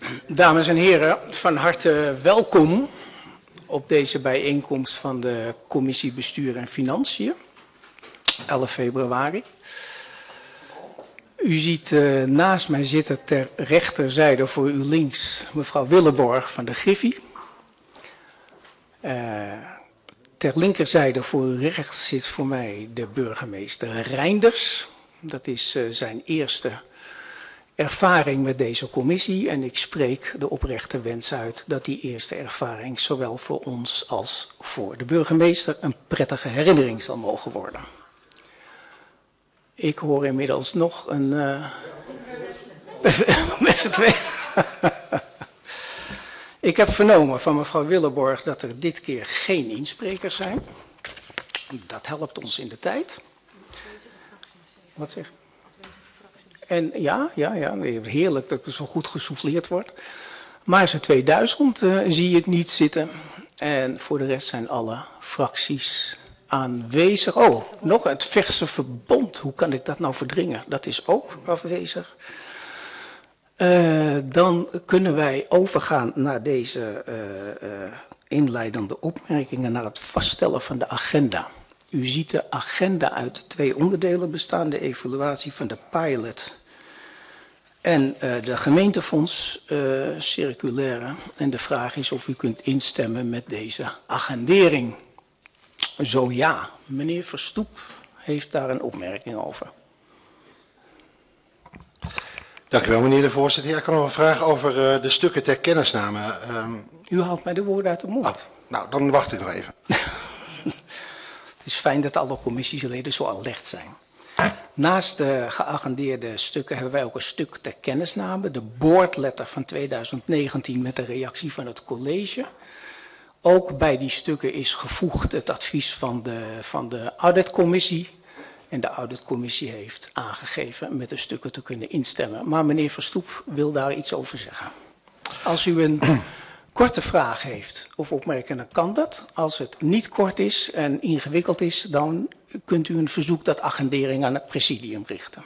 Dames en heren, van harte welkom op deze bijeenkomst van de Commissie Bestuur en Financiën, 11 februari. U ziet naast mij zitten ter rechterzijde voor u links mevrouw Willeborg van de Griffie. Ter linkerzijde voor u rechts zit voor mij de burgemeester Reinders. Dat is zijn eerste ervaring met deze commissie en ik spreek de oprechte wens uit dat die eerste ervaring zowel voor ons als voor de burgemeester een prettige herinnering zal mogen worden. Ik hoor inmiddels nog een... met z'n twee. Ik heb vernomen van mevrouw Willeborg dat er dit keer geen insprekers zijn. Dat helpt ons in de tijd. Wat zeg je? En ja, heerlijk dat er zo goed gesouffleerd wordt. Maar ze 2000 zie ik niet zitten. En voor de rest zijn alle fracties aanwezig. Oh, nog het Vechtse Verbond. Hoe kan ik dat nou verdringen? Dat is ook afwezig. Dan kunnen wij overgaan naar deze inleidende opmerkingen, naar het vaststellen van de agenda. U ziet de agenda uit 2 onderdelen bestaan, de evaluatie van de pilot en de gemeentefonds circulaire. En de vraag is of u kunt instemmen met deze agendering. Zo ja, meneer Verstoep heeft daar een opmerking over. Dank u wel, meneer de voorzitter. Ja, ik kan nog een vraag over de stukken ter kennisname. U haalt mij de woorden uit de mond. Oh, nou, dan wacht ik nog even. Het is fijn dat alle commissieleden zo alert zijn. Naast de geagendeerde stukken hebben wij ook een stuk ter kennisname. De boardletter van 2019 met de reactie van het college. Ook bij die stukken is gevoegd het advies van de auditcommissie. En de auditcommissie heeft aangegeven met de stukken te kunnen instemmen. Maar meneer Verstoep wil daar iets over zeggen. Als u een korte vraag heeft of opmerking, dan kan dat. Als het niet kort is en ingewikkeld is, dan kunt u een verzoek tot agendering aan het presidium richten.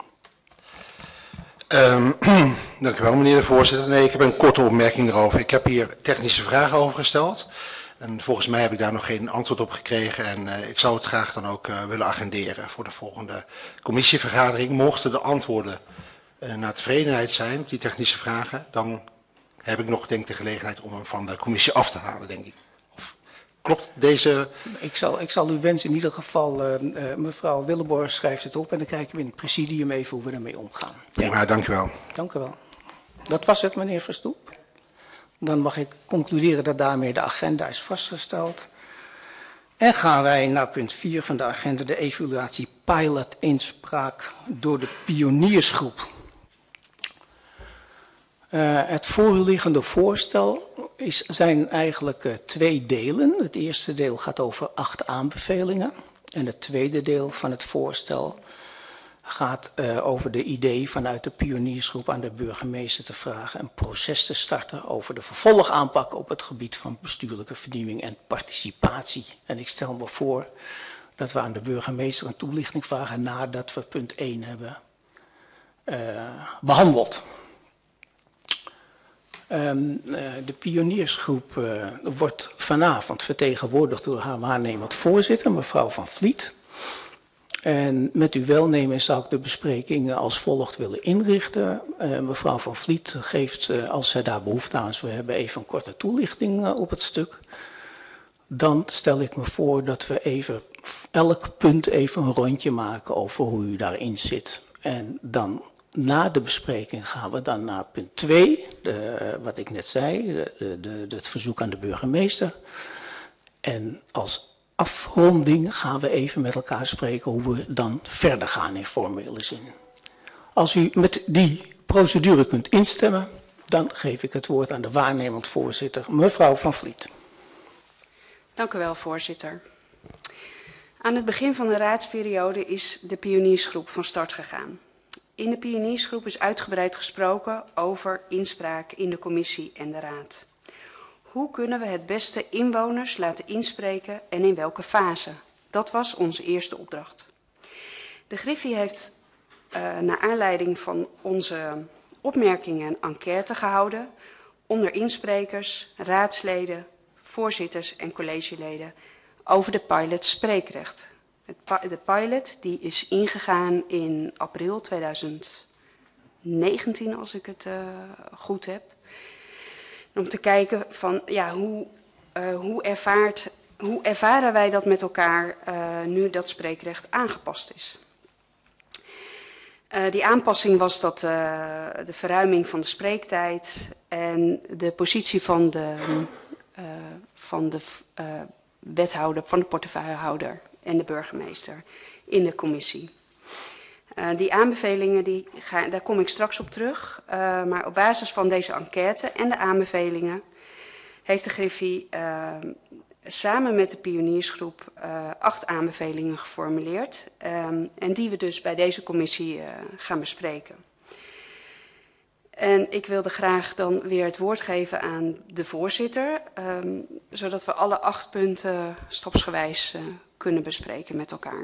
Dank u wel, meneer de voorzitter. Nee, ik heb een korte opmerking erover. Ik heb hier technische vragen over gesteld. En volgens mij heb ik daar nog geen antwoord op gekregen. En ik zou het graag dan ook willen agenderen voor de volgende commissievergadering. Mochten de antwoorden naar tevredenheid zijn op die technische vragen, dan heb ik nog, denk ik, de gelegenheid om hem van de commissie af te halen, denk ik. Of klopt deze... Ik zal uw wens in ieder geval, mevrouw Willeborg schrijft het op en dan kijken we in het presidium even hoe we ermee omgaan. Ja, maar dank u wel. Dank u wel. Dat was het, meneer Verstoep. Dan mag ik concluderen dat daarmee de agenda is vastgesteld. En gaan wij naar punt 4 van de agenda, de evaluatie pilot inspraak door de pioniersgroep. Het voor u liggende voorstel zijn eigenlijk 2 delen. Het eerste deel gaat over 8 aanbevelingen. En het tweede deel van het voorstel gaat over de idee vanuit de pioniersgroep aan de burgemeester te vragen een proces te starten over de vervolgaanpak op het gebied van bestuurlijke vernieuwing en participatie. En ik stel me voor dat we aan de burgemeester een toelichting vragen nadat we punt 1 hebben behandeld. De pioniersgroep wordt vanavond vertegenwoordigd door haar waarnemend voorzitter, mevrouw Van Vliet. En met uw welnemen zou ik de bespreking als volgt willen inrichten. Mevrouw Van Vliet geeft, als zij daar behoefte aan zou hebben, even een korte toelichting op het stuk. Dan stel ik me voor dat we even elk punt even een rondje maken over hoe u daarin zit. En dan na de bespreking gaan we dan naar punt 2, wat ik net zei, het verzoek aan de burgemeester. En als afronding gaan we even met elkaar spreken hoe we dan verder gaan in formele zin. Als u met die procedure kunt instemmen, dan geef ik het woord aan de waarnemend voorzitter, mevrouw Van Vliet. Dank u wel, voorzitter. Aan het begin van de raadsperiode is de pioniersgroep van start gegaan. In de pioniersgroep is uitgebreid gesproken over inspraak in de commissie en de raad. Hoe kunnen we het beste inwoners laten inspreken en in welke fase? Dat was onze eerste opdracht. De Griffie heeft naar aanleiding van onze opmerkingen en enquête gehouden onder insprekers, raadsleden, voorzitters en collegeleden over de pilot spreekrecht. De pilot die is ingegaan in april 2019, als ik het goed heb. Om te kijken van ja, hoe ervaren wij dat met elkaar nu dat spreekrecht aangepast is. Die aanpassing was dat de verruiming van de spreektijd en de positie van de wethouder, van de portefeuillehouder en de burgemeester in de commissie. Die aanbevelingen, daar kom ik straks op terug. Maar op basis van deze enquête en de aanbevelingen heeft de Griffie samen met de pioniersgroep 8 aanbevelingen geformuleerd. En die we dus bij deze commissie gaan bespreken. En ik wilde graag dan weer het woord geven aan de voorzitter, zodat we alle 8 punten stapsgewijs kunnen bespreken met elkaar.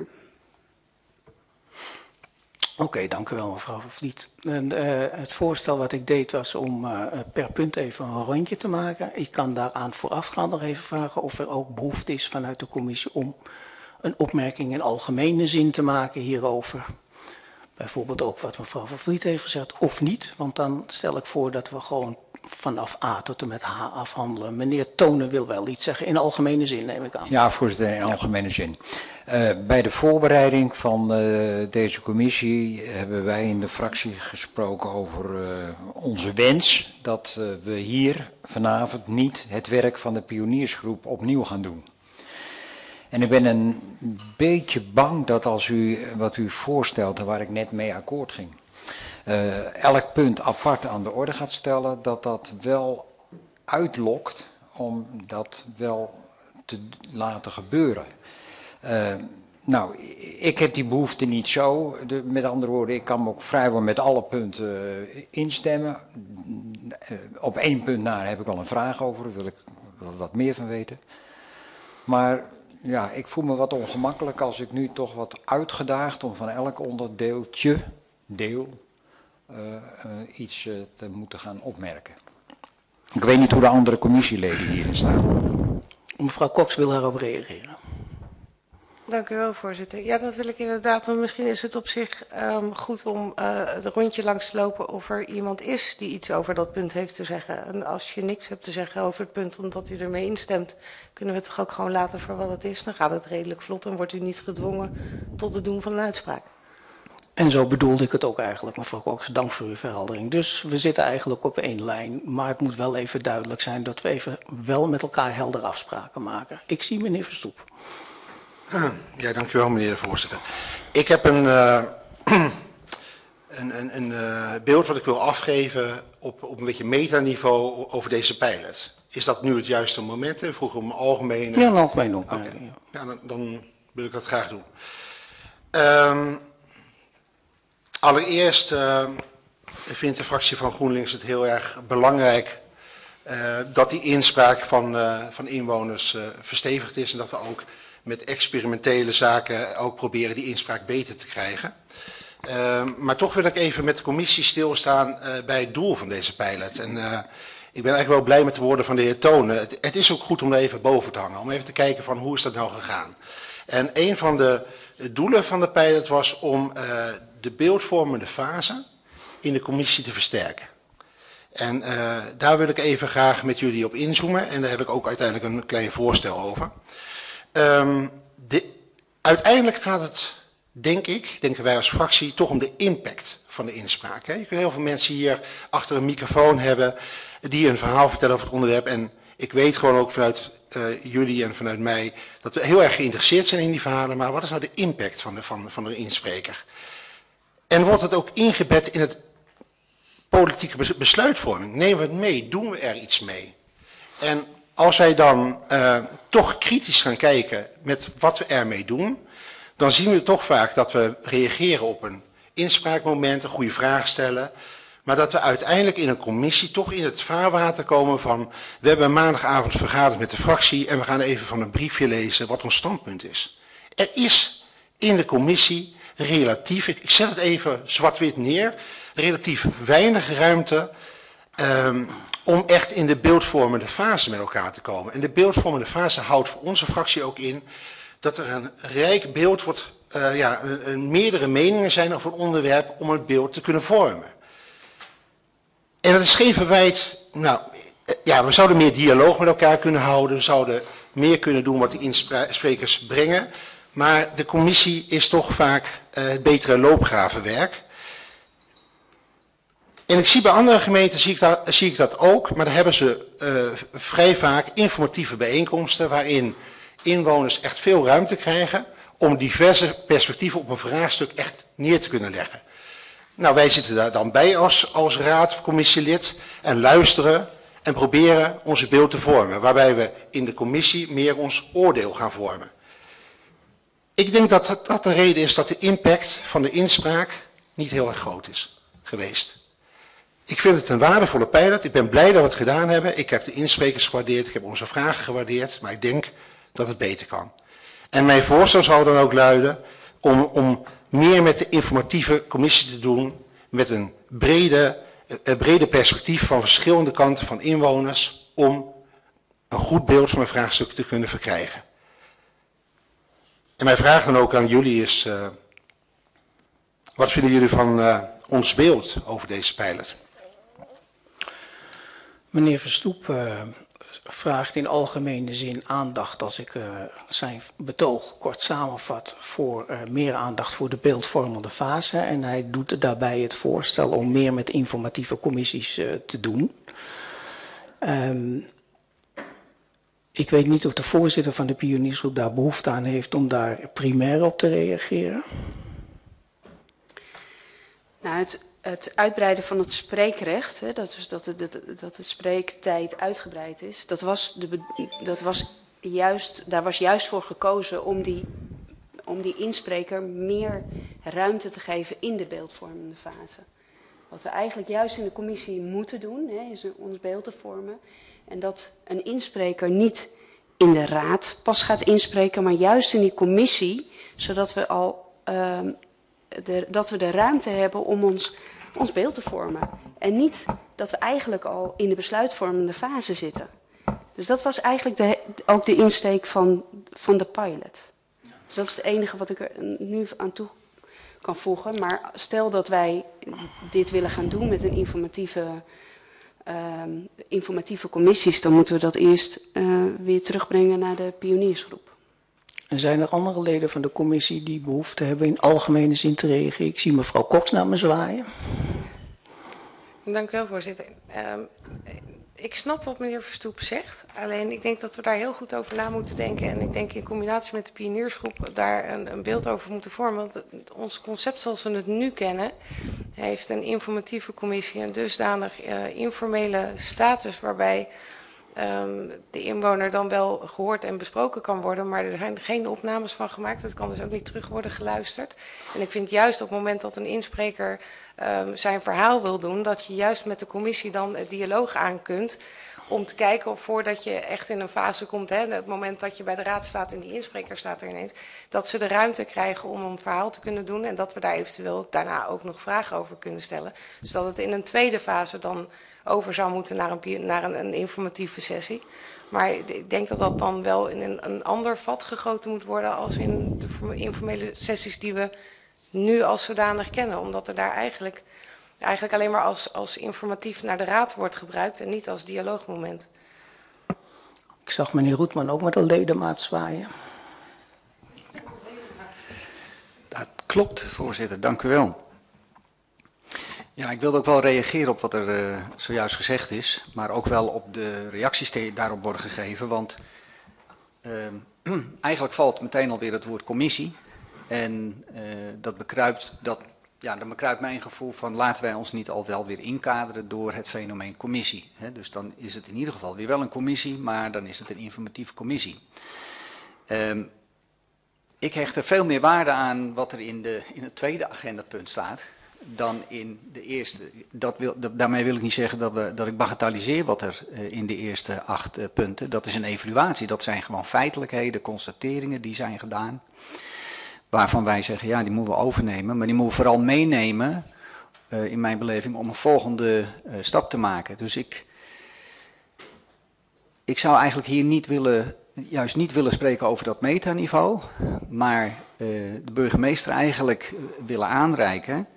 Oké, dank u wel mevrouw Van Vliet. En, het voorstel wat ik deed was om per punt even een rondje te maken. Ik kan daaraan voorafgaand nog even vragen of er ook behoefte is vanuit de commissie om een opmerking in algemene zin te maken hierover. Bijvoorbeeld ook wat mevrouw Van Vliet heeft gezegd, of niet. Want dan stel ik voor dat we gewoon vanaf A tot en met H afhandelen. Meneer Tonen wil wel iets zeggen, in algemene zin neem ik aan. Ja, voorzitter, in algemene zin. Bij de voorbereiding van deze commissie hebben wij in de fractie gesproken over onze wens dat we hier vanavond niet het werk van de pioniersgroep opnieuw gaan doen. En ik ben een beetje bang dat als u wat u voorstelt en waar ik net mee akkoord ging, elk punt apart aan de orde gaat stellen, dat dat wel uitlokt om dat wel te laten gebeuren. Nou, ik heb die behoefte niet zo. Met andere woorden, ik kan me ook vrijwel met alle punten instemmen. Op 1 punt na heb ik al een vraag over, daar wil ik wat meer van weten. Maar ja, ik voel me wat ongemakkelijk als ik nu toch wat uitgedaagd om van elk onderdeeltje, iets te moeten gaan opmerken. Ik weet niet hoe de andere commissieleden hierin staan. Mevrouw Cox wil daarop reageren. Dank u wel, voorzitter. Ja, dat wil ik inderdaad. Want misschien is het op zich goed om het rondje langs te lopen of er iemand is die iets over dat punt heeft te zeggen. En als je niks hebt te zeggen over het punt omdat u ermee instemt, kunnen we het toch ook gewoon laten voor wat het is. Dan gaat het redelijk vlot en wordt u niet gedwongen tot het doen van een uitspraak. En zo bedoelde ik het ook eigenlijk, mevrouw Cox. Dank voor uw verheldering. Dus we zitten eigenlijk op 1 lijn. Maar het moet wel even duidelijk zijn dat we even wel met elkaar helder afspraken maken. Ik zie meneer Verstoep. Ja, dank u wel, meneer de voorzitter. Ik heb een beeld wat ik wil afgeven op een beetje metaniveau over deze pilot. Is dat nu het juiste moment? Vroeg om een algemene... Ja, een algemene opmerking. Okay. Ja, dan wil ik dat graag doen. Allereerst vindt de fractie van GroenLinks het heel erg belangrijk dat die inspraak van inwoners verstevigd is en dat we ook met experimentele zaken ook proberen die inspraak beter te krijgen. Maar toch wil ik even met de commissie stilstaan bij het doel van deze pilot. En ik ben eigenlijk wel blij met de woorden van de heer Tonen. Het is ook goed om er even boven te hangen, om even te kijken van hoe is dat nou gegaan. En een van de doelen van de pilot was om de beeldvormende fase in de commissie te versterken. En daar wil ik even graag met jullie op inzoomen en daar heb ik ook uiteindelijk een klein voorstel over. Uiteindelijk gaat het, denken wij als fractie, toch om de impact van de inspraak. Hè. Je kunt heel veel mensen hier achter een microfoon hebben die een verhaal vertellen over het onderwerp. En ik weet gewoon ook vanuit jullie en vanuit mij dat we heel erg geïnteresseerd zijn in die verhalen. Maar wat is nou de impact van de inspreker? En wordt het ook ingebed in het politieke besluitvorming? Nemen we het mee? Doen we er iets mee? En als wij dan toch kritisch gaan kijken met wat we ermee doen, dan zien we toch vaak dat we reageren op een inspraakmoment, een goede vraag stellen, maar dat we uiteindelijk in een commissie toch in het vaarwater komen van, we hebben maandagavond vergaderd met de fractie en we gaan even van een briefje lezen wat ons standpunt is. Er is in de commissie relatief, ik zet het even zwart-wit neer, relatief weinig ruimte om echt in de beeldvormende fase met elkaar te komen. En de beeldvormende fase houdt voor onze fractie ook in dat er een rijk beeld wordt, meerdere meningen zijn over een onderwerp om het beeld te kunnen vormen. En dat is geen verwijt, we zouden meer dialoog met elkaar kunnen houden, we zouden meer kunnen doen wat de insprekers brengen, maar de commissie is toch vaak het betere loopgravenwerk. En ik zie bij andere gemeenten zie ik dat ook, maar daar hebben ze vrij vaak informatieve bijeenkomsten waarin inwoners echt veel ruimte krijgen om diverse perspectieven op een vraagstuk echt neer te kunnen leggen. Nou, wij zitten daar dan bij als raad of commissielid en luisteren en proberen onze beeld te vormen, waarbij we in de commissie meer ons oordeel gaan vormen. Ik denk dat dat de reden is dat de impact van de inspraak niet heel erg groot is geweest. Ik vind het een waardevolle pilot. Ik ben blij dat we het gedaan hebben. Ik heb de insprekers gewaardeerd, ik heb onze vragen gewaardeerd, maar ik denk dat het beter kan. En mijn voorstel zou dan ook luiden om meer met de informatieve commissie te doen, met een brede perspectief van verschillende kanten van inwoners, om een goed beeld van een vraagstuk te kunnen verkrijgen. En mijn vraag dan ook aan jullie is, wat vinden jullie van ons beeld over deze pilot? Meneer Verstoep vraagt in algemene zin aandacht, als ik zijn betoog kort samenvat, voor meer aandacht voor de beeldvormende fase. En hij doet daarbij het voorstel om meer met informatieve commissies te doen. Ik weet niet of de voorzitter van de pioniersgroep daar behoefte aan heeft om daar primair op te reageren. Nou, het uitbreiden van het spreekrecht, hè, dat de spreektijd uitgebreid is, daar was juist voor gekozen om die inspreker meer ruimte te geven in de beeldvormende fase. Wat we eigenlijk juist in de commissie moeten doen, hè, is ons beeld te vormen. En dat een inspreker niet in de raad pas gaat inspreken, maar juist in die commissie, zodat we dat we de ruimte hebben om ons beeld te vormen. En niet dat we eigenlijk al in de besluitvormende fase zitten. Dus dat was eigenlijk ook de insteek van de pilot. Dus dat is het enige wat ik er nu aan toe kan voegen. Maar stel dat wij dit willen gaan doen met een informatieve commissies, dan moeten we dat eerst weer terugbrengen naar de pioniersgroep. En zijn er andere leden van de commissie die behoefte hebben in algemene zin te reageren? Ik zie mevrouw Cox naar me zwaaien. Dank u wel, voorzitter. Ik snap wat meneer Verstoep zegt. Alleen ik denk dat we daar heel goed over na moeten denken. En ik denk in combinatie met de pioniersgroep daar een beeld over moeten vormen. Want ons concept zoals we het nu kennen, heeft een informatieve commissie een dusdanig informele status waarbij de inwoner dan wel gehoord en besproken kan worden, maar er zijn geen opnames van gemaakt. Het kan dus ook niet terug worden geluisterd. En ik vind juist op het moment dat een inspreker zijn verhaal wil doen, dat je juist met de commissie dan het dialoog aan kunt om te kijken of voordat je echt in een fase komt, hè, het moment dat je bij de raad staat en die inspreker staat er ineens, dat ze de ruimte krijgen om een verhaal te kunnen doen en dat we daar eventueel daarna ook nog vragen over kunnen stellen. Dus dat het in een tweede fase dan over zou moeten naar een informatieve sessie. Maar ik denk dat dat dan wel in een ander vat gegoten moet worden als in de informele sessies die we nu als zodanig kennen. Omdat er daar eigenlijk alleen maar als informatief naar de raad wordt gebruikt en niet als dialoogmoment. Ik zag meneer Roetman ook met een ledemaat zwaaien. Dat klopt, voorzitter. Dank u wel. Ja, ik wilde ook wel reageren op wat er zojuist gezegd is, maar ook wel op de reacties die daarop worden gegeven, want eigenlijk valt meteen alweer het woord commissie en dan bekruipt mijn gevoel van laten wij ons niet al wel weer inkaderen door het fenomeen commissie. Hè? Dus dan is het in ieder geval weer wel een commissie, maar dan is het een informatieve commissie. Ik hecht er veel meer waarde aan wat er in het tweede agendapunt staat dan in de eerste. Daarmee wil ik niet zeggen dat ik bagatelliseer wat er in de eerste 8 punten. Dat is een evaluatie, dat zijn gewoon feitelijkheden, constateringen die zijn gedaan. waarvan wij zeggen, ja, die moeten we overnemen, maar die moeten we vooral meenemen, in mijn beleving, om een volgende stap te maken. Dus ik zou eigenlijk hier juist niet willen spreken over dat metaniveau, maar de burgemeester eigenlijk willen aanreiken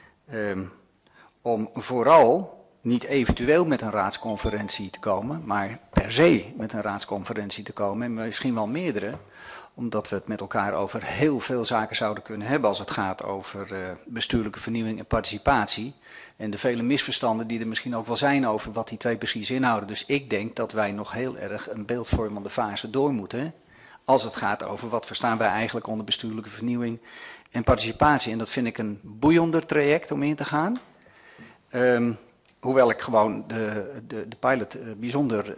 om vooral niet eventueel met een raadsconferentie te komen, maar per se met een raadsconferentie te komen, en misschien wel meerdere, omdat we het met elkaar over heel veel zaken zouden kunnen hebben als het gaat over bestuurlijke vernieuwing en participatie. En de vele misverstanden die er misschien ook wel zijn over wat die twee precies inhouden. Dus ik denk dat wij nog heel erg een beeldvormende fase door moeten, als het gaat over wat verstaan wij eigenlijk onder bestuurlijke vernieuwing en participatie. En dat vind ik een boeiender traject om in te gaan. Hoewel ik gewoon de pilot bijzonder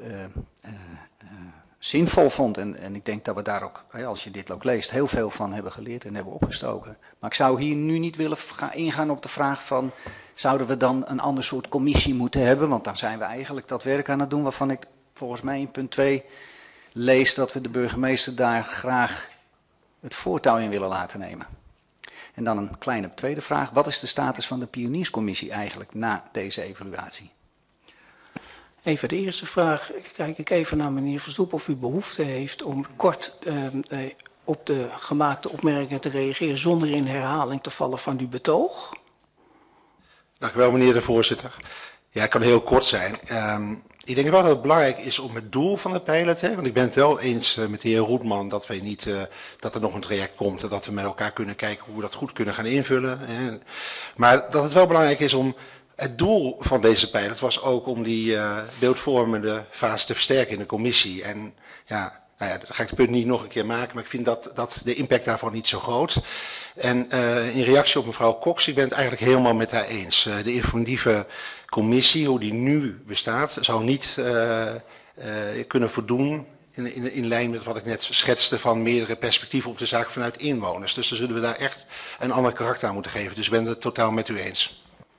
zinvol vond. En ik denk dat we daar ook, als je dit ook leest, heel veel van hebben geleerd en hebben opgestoken. Maar ik zou hier nu niet willen ingaan op de vraag van, zouden we dan een ander soort commissie moeten hebben? Want dan zijn we eigenlijk dat werk aan het doen waarvan ik volgens mij in punt 2 lees dat we de burgemeester daar graag het voortouw in willen laten nemen. En dan een kleine tweede vraag. Wat is de status van de pionierscommissie eigenlijk na deze evaluatie? Even de eerste vraag. Kijk ik even naar meneer Verstoep of u behoefte heeft om kort op de gemaakte opmerkingen te reageren zonder in herhaling te vallen van uw betoog. Dank u wel, meneer de voorzitter. Ja, het kan heel kort zijn. Ik denk wel dat het belangrijk is om het doel van de pilot, want ik ben het wel eens met de heer Roetman dat wij niet, dat er nog een traject komt en dat we met elkaar kunnen kijken hoe we dat goed kunnen gaan invullen. Maar dat het wel belangrijk is om, het doel van deze pilot was ook om die beeldvormende fase te versterken in de commissie. En ja, nou ja, dan ga ik het punt niet nog een keer maken, maar ik vind dat de impact daarvan niet zo groot. En in reactie op mevrouw Cox, ik ben het eigenlijk helemaal met haar eens. De informatieve commissie, hoe die nu bestaat, zou niet kunnen voldoen in lijn met wat ik net schetste van meerdere perspectieven op de zaak vanuit inwoners. Dus dan zullen we daar echt een ander karakter aan moeten geven. Dus ik ben het totaal met u eens.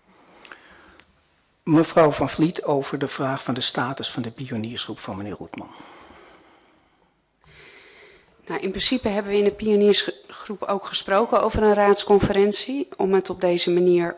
Mevrouw Van Vliet over de vraag van de status van de pioniersgroep van meneer Roetman. Nou, in principe hebben we in de pioniersgroep ook gesproken over een raadsconferentie, om het op deze manier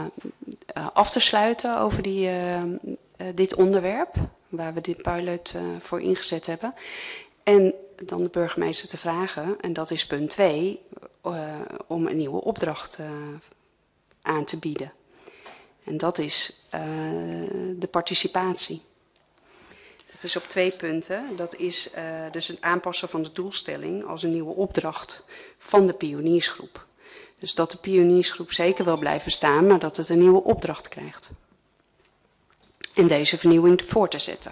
af te sluiten over dit onderwerp, waar we dit pilot voor ingezet hebben. En dan de burgemeester te vragen, en dat is punt 2, om een nieuwe opdracht aan te bieden. En dat is de participatie. Het is op 2 punten. Dat is dus het aanpassen van de doelstelling als een nieuwe opdracht van de pioniersgroep. Dus dat de pioniersgroep zeker wil blijven staan, maar dat het een nieuwe opdracht krijgt. En deze vernieuwing voor te zetten.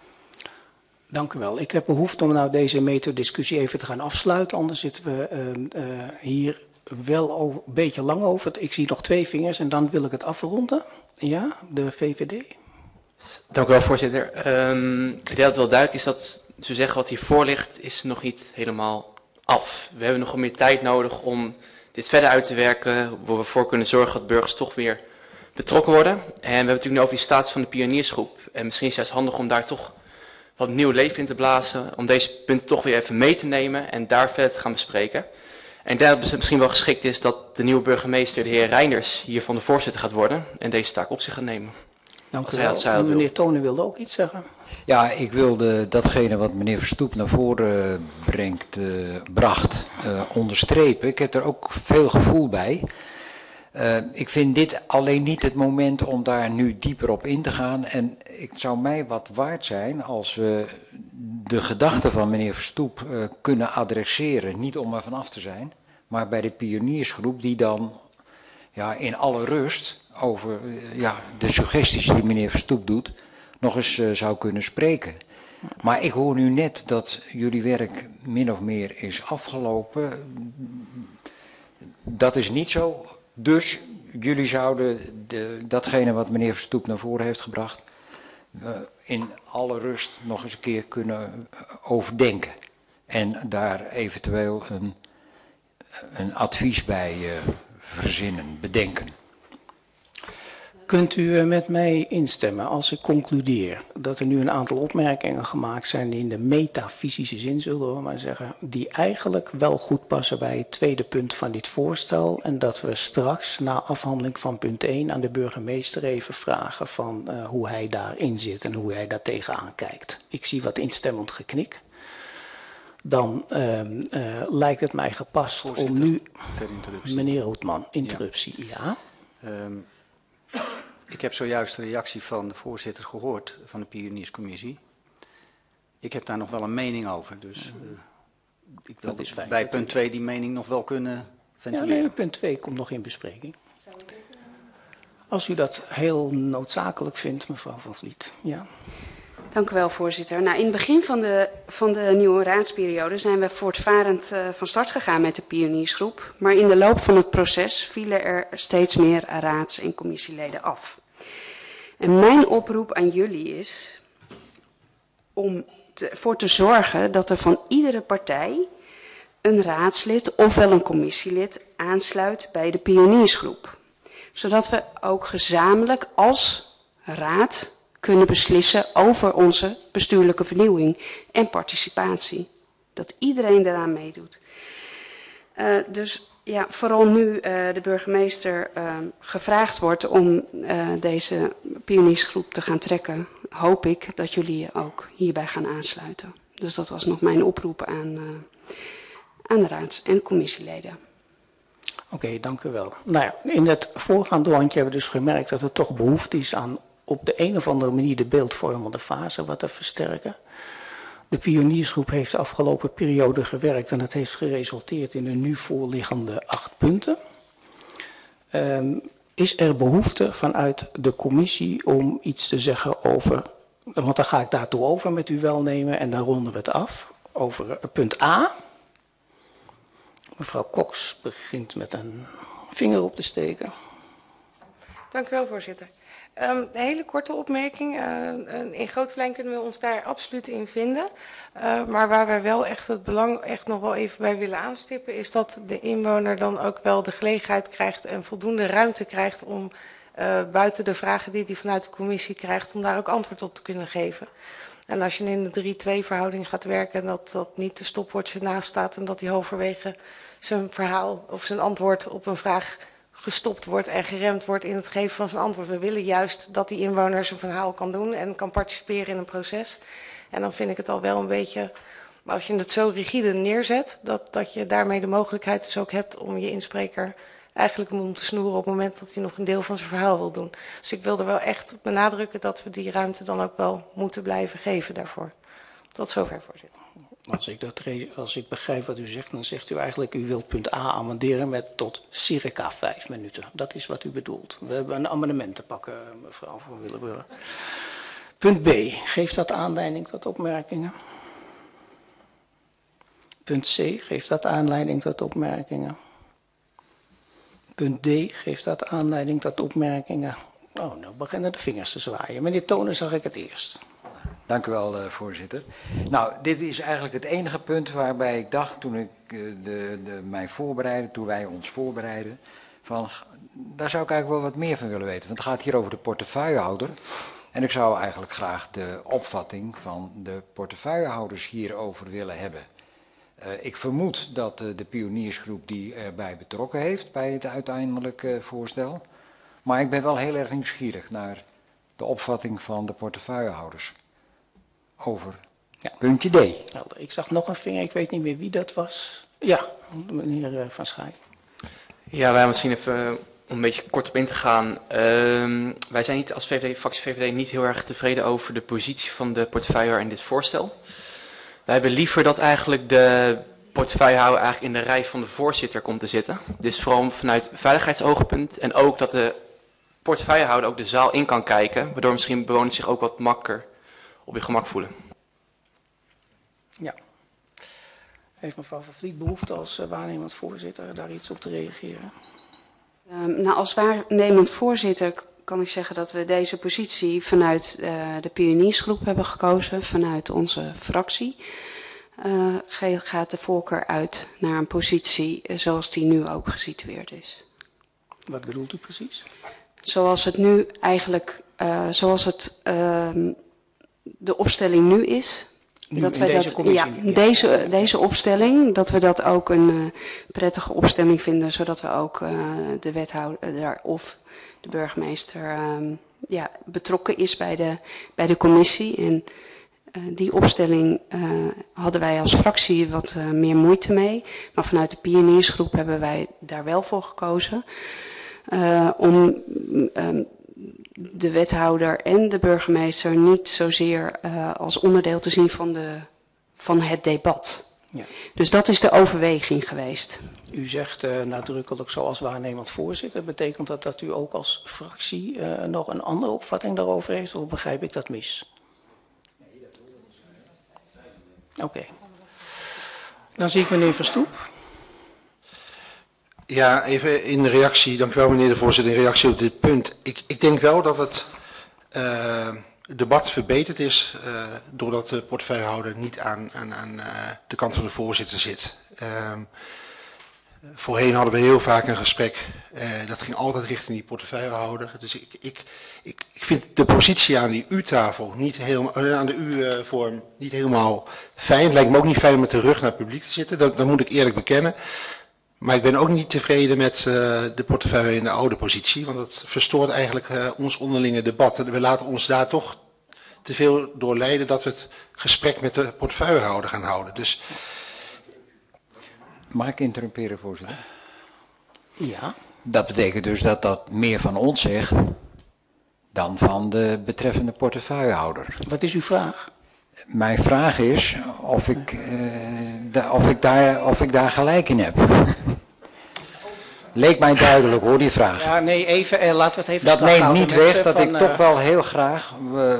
Dank u wel. Ik heb behoefte om nou deze methodiscussie even te gaan afsluiten. Anders zitten we hier wel een beetje lang over. Ik zie nog 2 vingers en dan wil ik het afronden. Ja, de VVD. Dank u wel, voorzitter. Ik denk dat het wel duidelijk is dat, zo zeggen, wat hiervoor ligt, is nog niet helemaal af. We hebben nog wat meer tijd nodig om dit verder uit te werken, waar we voor kunnen zorgen dat burgers toch weer betrokken worden. En we hebben het natuurlijk nu over die status van de pioniersgroep. En misschien is het juist handig om daar toch wat nieuw leven in te blazen, om deze punten toch weer even mee te nemen en daar verder te gaan bespreken. En ik denk dat het misschien wel geschikt is dat de nieuwe burgemeester, de heer Reinders, hiervan de voorzitter gaat worden en deze taak op zich gaat nemen. Dank u wel. Meneer Tonen wilde ook iets zeggen. Ja, ik wilde datgene wat meneer Verstoep naar voren bracht onderstrepen. Ik heb er ook veel gevoel bij. Ik vind dit alleen niet het moment om daar nu dieper op in te gaan. En het zou mij wat waard zijn als we de gedachten van meneer Verstoep kunnen adresseren. Niet om er vanaf te zijn, maar bij de pioniersgroep die dan in alle rust over de suggesties die meneer Verstoep doet, nog eens zou kunnen spreken. Maar ik hoor nu net dat jullie werk min of meer is afgelopen. Dat is niet zo. Dus jullie zouden datgene wat meneer Verstoep naar voren heeft gebracht, in alle rust nog eens een keer kunnen overdenken. En daar eventueel een advies bij verzinnen, bedenken. Kunt u met mij instemmen als ik concludeer dat er nu een aantal opmerkingen gemaakt zijn in de metafysische zin, zullen we maar zeggen, die eigenlijk wel goed passen bij het tweede punt van dit voorstel en dat we straks na afhandeling van punt 1 aan de burgemeester even vragen van hoe hij daarin zit en hoe hij daar tegenaan kijkt. Ik zie wat instemmend geknik. Dan lijkt het mij gepast Voorzitter, om nu... ter interruptie. Meneer Houtman, interruptie, ja. Ik heb zojuist de reactie van de voorzitter gehoord van de Pionierscommissie. Ik heb daar nog wel een mening over, dus ik wil bij punt 2 die mening nog wel kunnen ventileren. Ja, nee, punt 2 komt nog in bespreking. Als u dat heel noodzakelijk vindt, mevrouw Van Vliet. Ja. Dank u wel, voorzitter. Nou, in het begin van de nieuwe raadsperiode zijn we voortvarend van start gegaan met de pioniersgroep. Maar in de loop van het proces vielen er steeds meer raads- en commissieleden af. En mijn oproep aan jullie is om ervoor te zorgen dat er van iedere partij een raadslid ofwel een commissielid aansluit bij de pioniersgroep. Zodat we ook gezamenlijk als raad kunnen beslissen over onze bestuurlijke vernieuwing en participatie. Dat iedereen eraan meedoet. Dus ja, vooral nu de burgemeester gevraagd wordt om deze pioniersgroep te gaan trekken, hoop ik dat jullie je ook hierbij gaan aansluiten. Dus dat was nog mijn oproep aan de raads- en commissieleden. Oké, dank u wel. Nou ja, in het voorgaande rondje hebben we dus gemerkt dat er toch behoefte is aan op de een of andere manier de beeldvormende fase wat te versterken. De pioniersgroep heeft de afgelopen periode gewerkt en dat heeft geresulteerd in de nu voorliggende 8 punten. Is er behoefte vanuit de commissie om iets te zeggen over, want dan ga ik daartoe over met uw welnemen en dan ronden we het af, over punt A. Mevrouw Cox begint met een vinger op te steken. Dank u wel, voorzitter. Een hele korte opmerking. In grote lijn kunnen we ons daar absoluut in vinden. Maar waar wij wel echt het belang echt nog wel even bij willen aanstippen, is dat de inwoner dan ook wel de gelegenheid krijgt en voldoende ruimte krijgt om buiten de vragen die hij vanuit de commissie krijgt, om daar ook antwoord op te kunnen geven. En als je in de 3-2 verhouding gaat werken en dat niet de stopwatch ernaast staat en dat hij halverwege zijn verhaal of zijn antwoord op een vraag gestopt wordt en geremd wordt in het geven van zijn antwoord. We willen juist dat die inwoner zijn verhaal kan doen en kan participeren in een proces. En dan vind ik het al wel een beetje, als je het zo rigide neerzet, dat je daarmee de mogelijkheid dus ook hebt om je inspreker eigenlijk om te snoeren op het moment dat hij nog een deel van zijn verhaal wil doen. Dus ik wil er wel echt benadrukken dat we die ruimte dan ook wel moeten blijven geven daarvoor. Tot zover, voorzitter. Als ik begrijp wat u zegt, dan zegt u eigenlijk, u wilt punt A amenderen met tot circa 5 minuten. Dat is wat u bedoelt. We hebben een amendement te pakken, mevrouw van Willenburg. Punt B, geeft dat aanleiding tot opmerkingen? Punt C, geeft dat aanleiding tot opmerkingen? Punt D, geeft dat aanleiding tot opmerkingen? Oh, nou beginnen de vingers te zwaaien. Meneer Tonen zag ik het eerst. Dank u wel, voorzitter. Nou, dit is eigenlijk het enige punt waarbij ik dacht toen ik mij voorbereidde, toen wij ons voorbereiden, van daar zou ik eigenlijk wel wat meer van willen weten. Want het gaat hier over de portefeuillehouder. En ik zou eigenlijk graag de opvatting van de portefeuillehouders hierover willen hebben. Ik vermoed dat de pioniersgroep die erbij betrokken heeft bij het uiteindelijke voorstel. Maar ik ben wel heel erg nieuwsgierig naar de opvatting van de portefeuillehouders over puntje D. Ik zag nog een vinger, ik weet niet meer wie dat was. Ja, meneer Van Schaik. Ja, wij misschien even om een beetje kort op in te gaan. Wij zijn niet als fractie VVD niet heel erg tevreden over de positie van de portefeuillehouder in dit voorstel. Wij hebben liever dat eigenlijk de portefeuillehouder eigenlijk in de rij van de voorzitter komt te zitten. Dus vooral vanuit veiligheidsoogpunt en ook dat de portefeuillehouder ook de zaal in kan kijken, waardoor misschien bewoners zich ook wat makkelijker op je gemak voelen. Ja. Heeft mevrouw Van Vliet behoefte als waarnemend voorzitter daar iets op te reageren? Nou, als waarnemend voorzitter kan ik zeggen dat we deze positie vanuit de pioniersgroep hebben gekozen, vanuit onze fractie. Gaat de voorkeur uit naar een positie zoals die nu ook gesitueerd is. Wat bedoelt u precies? zoals het nu eigenlijk, zoals het de opstelling nu is. Nu, dat in wij deze dat, commissie ja, nu, ja. deze opstelling, dat we dat ook een prettige opstelling vinden, zodat we ook de wethouder of de burgemeester betrokken is bij de commissie. En die opstelling hadden wij als fractie wat meer moeite mee. Maar vanuit de pioniersgroep hebben wij daar wel voor gekozen. Om de wethouder en de burgemeester niet zozeer als onderdeel te zien van het debat. Ja. Dus dat is de overweging geweest. U zegt nadrukkelijk zoals waarnemend voorzitter. Betekent dat u ook als fractie nog een andere opvatting daarover heeft? Of begrijp ik dat mis? Oké. Dan zie ik meneer Verstoep. Ja, even in reactie, dank u wel meneer de voorzitter, in reactie op dit punt. Ik denk wel dat het debat verbeterd is doordat de portefeuillehouder niet aan de kant van de voorzitter zit. Voorheen hadden we heel vaak een gesprek, dat ging altijd richting die portefeuillehouder. Dus ik vind de positie aan die U-tafel niet helemaal, aan de U-vorm niet helemaal fijn. Lijkt me ook niet fijn om met de rug naar het publiek te zitten, dat moet ik eerlijk bekennen. Maar ik ben ook niet tevreden met de portefeuille in de oude positie, want dat verstoort eigenlijk ons onderlinge debat. We laten ons daar toch te veel door leiden dat we het gesprek met de portefeuillehouder gaan houden. Dus Mag ik interrumperen, voorzitter? Ja. Dat betekent dus dat dat meer van ons zegt dan van de betreffende portefeuillehouder. Wat is uw vraag? Mijn vraag is of ik daar gelijk in heb. Leek mij duidelijk hoor, die vraag. Ja, nee, even, laten we het even Dat strak neemt houden, niet mensen, weg dat van, ik toch wel heel graag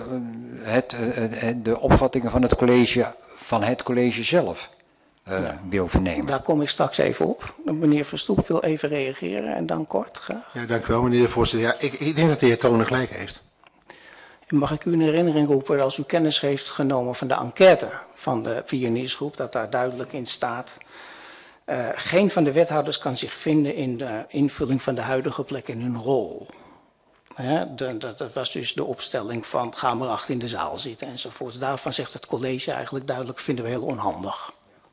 de opvattingen van het college zelf wil vernemen. Daar kom ik straks even op. Meneer Verstoep wil even reageren en dan kort graag. ja, dank u wel meneer de voorzitter. Ja, ik denk dat de heer Tonen gelijk heeft. Mag ik u in herinnering roepen als u kennis heeft genomen van de enquête van de pioniersgroep, dat daar duidelijk in staat, geen van de wethouders kan zich vinden in de invulling van de huidige plek in hun rol. Dat was dus de opstelling van ga maar achter in de zaal zitten enzovoorts. Daarvan zegt het college eigenlijk duidelijk, vinden we heel onhandig.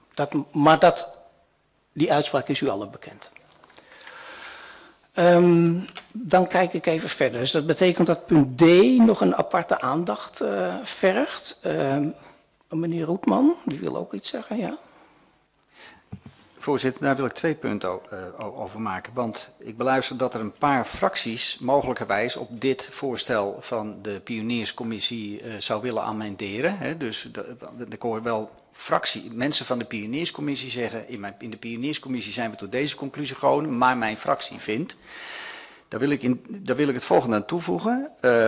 Die uitspraak is u allen bekend. Dan kijk ik even verder. Dus dat betekent dat punt D nog een aparte aandacht vergt. Meneer Roetman, die wil ook iets zeggen, ja? Voorzitter, daar wil ik 2 punten over maken. Want ik beluister dat er een paar fracties mogelijkerwijs op dit voorstel van de pionierscommissie zou willen amenderen. Hè. Dus ik hoor wel mensen van de pionierscommissie zeggen, in de pionierscommissie zijn we tot deze conclusie gekomen, maar mijn fractie vindt. Daar wil ik het volgende aan toevoegen.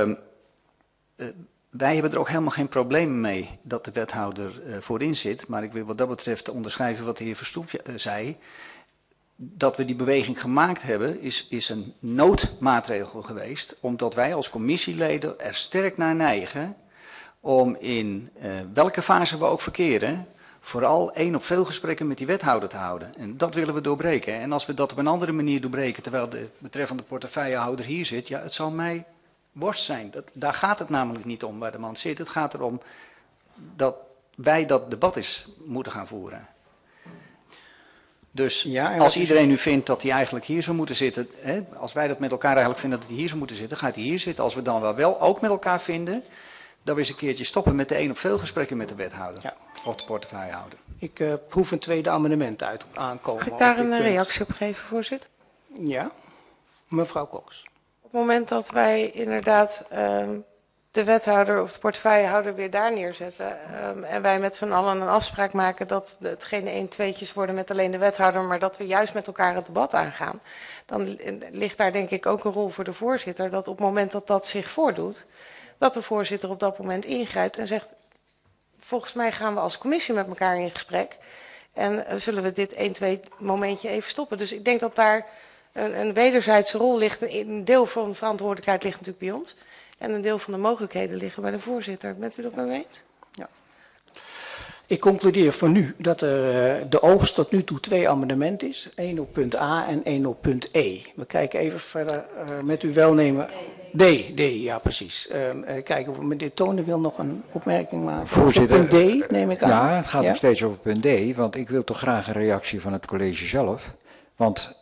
Wij hebben er ook helemaal geen probleem mee dat de wethouder voorin zit. Maar ik wil wat dat betreft onderschrijven wat de heer Verstoep zei. Dat we die beweging gemaakt hebben is een noodmaatregel geweest. Omdat wij als commissieleden er sterk naar neigen om in welke fase we ook verkeren, vooral 1 op veel gesprekken met die wethouder te houden. En dat willen we doorbreken. En als we dat op een andere manier doorbreken, terwijl de betreffende portefeuillehouder hier zit, ja, het zal mij worst zijn. Daar gaat het namelijk niet om waar de man zit. Het gaat erom dat wij dat debat eens moeten gaan voeren. Dus Ja, als iedereen nu vindt dat hij eigenlijk hier zou moeten zitten, hè, als wij dat met elkaar eigenlijk vinden dat hij hier zou moeten zitten, gaat hij hier zitten. Als we dan wel ook met elkaar vinden, dat we eens een keertje stoppen met de 1 op veel gesprekken met de wethouder. Ja. Of de portefeuillehouder. Ik proef een tweede amendement aankomen. Mag ik daar op dit een punt. reactie op geven, voorzitter? Ja, mevrouw Cox. Op het moment dat wij inderdaad de wethouder of de portefeuillehouder weer daar neerzetten en wij met z'n allen een afspraak maken dat het geen 1-2'tjes worden met alleen de wethouder, maar dat we juist met elkaar het debat aangaan, dan ligt daar denk ik ook een rol voor de voorzitter, dat op het moment dat dat zich voordoet, dat de voorzitter op dat moment ingrijpt en zegt, volgens mij gaan we als commissie met elkaar in gesprek en zullen we dit 1-2 momentje even stoppen. Dus ik denk dat daar een wederzijdse rol ligt. Een deel van de verantwoordelijkheid ligt natuurlijk bij ons. En een deel van de mogelijkheden liggen bij de voorzitter. Bent u dat mee eens? Ja. Ik concludeer voor nu dat er de oogst tot nu toe 2 amendementen is. 1 op punt A en 1 op punt E. We kijken even verder met uw welnemen. D, ja precies. Kijken of meneer Tonen wil nog een opmerking maken. Voorzitter, Op punt D neem ik aan. Ja, het gaat nog steeds over punt D, want ik wil toch graag een reactie van het college zelf. Want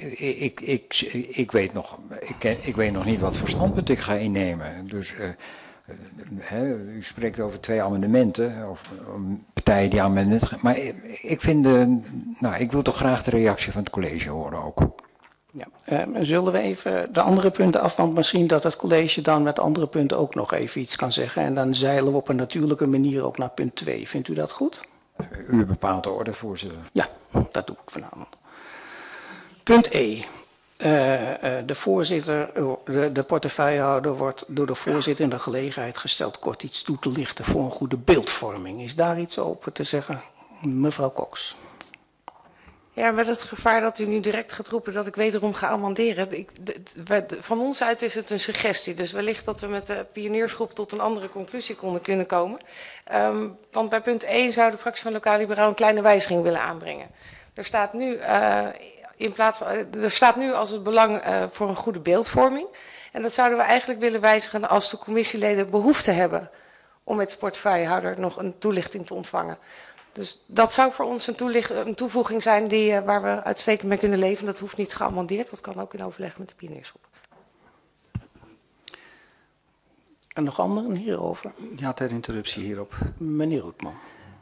ik weet nog niet wat voor standpunt ik ga innemen. Dus u spreekt over 2 amendementen, of partijen die amendementen. Maar ik wil toch graag de reactie van het college horen ook. Ja. Zullen we even de andere punten af, want misschien dat het college dan met andere punten ook nog even iets kan zeggen. En dan zeilen we op een natuurlijke manier ook naar punt 2. Vindt u dat goed? U bepaalt de orde, voorzitter. Ja, dat doe ik vanavond. Punt E. De voorzitter, de portefeuillehouder wordt door de voorzitter in de gelegenheid gesteld kort iets toe te lichten voor een goede beeldvorming. Is daar iets over te zeggen? Mevrouw Cox. Ja, met het gevaar dat u nu direct gaat roepen dat ik wederom ga amenderen. Van ons uit is het een suggestie. Dus wellicht dat we met de pioniersgroep tot een andere conclusie kunnen komen. Want bij punt 1 zou de fractie van Lokaal Liberaal een kleine wijziging willen aanbrengen. Er staat nu als het belang voor een goede beeldvorming. En dat zouden we eigenlijk willen wijzigen als de commissieleden behoefte hebben om met de portefeuillehouder nog een toelichting te ontvangen. Dus dat zou voor ons een toevoeging zijn waar we uitstekend mee kunnen leven. Dat hoeft niet geamendeerd, dat kan ook in overleg met de pioniersgroep. En nog anderen hierover? Ja, ter interruptie hierop. Meneer Roetman.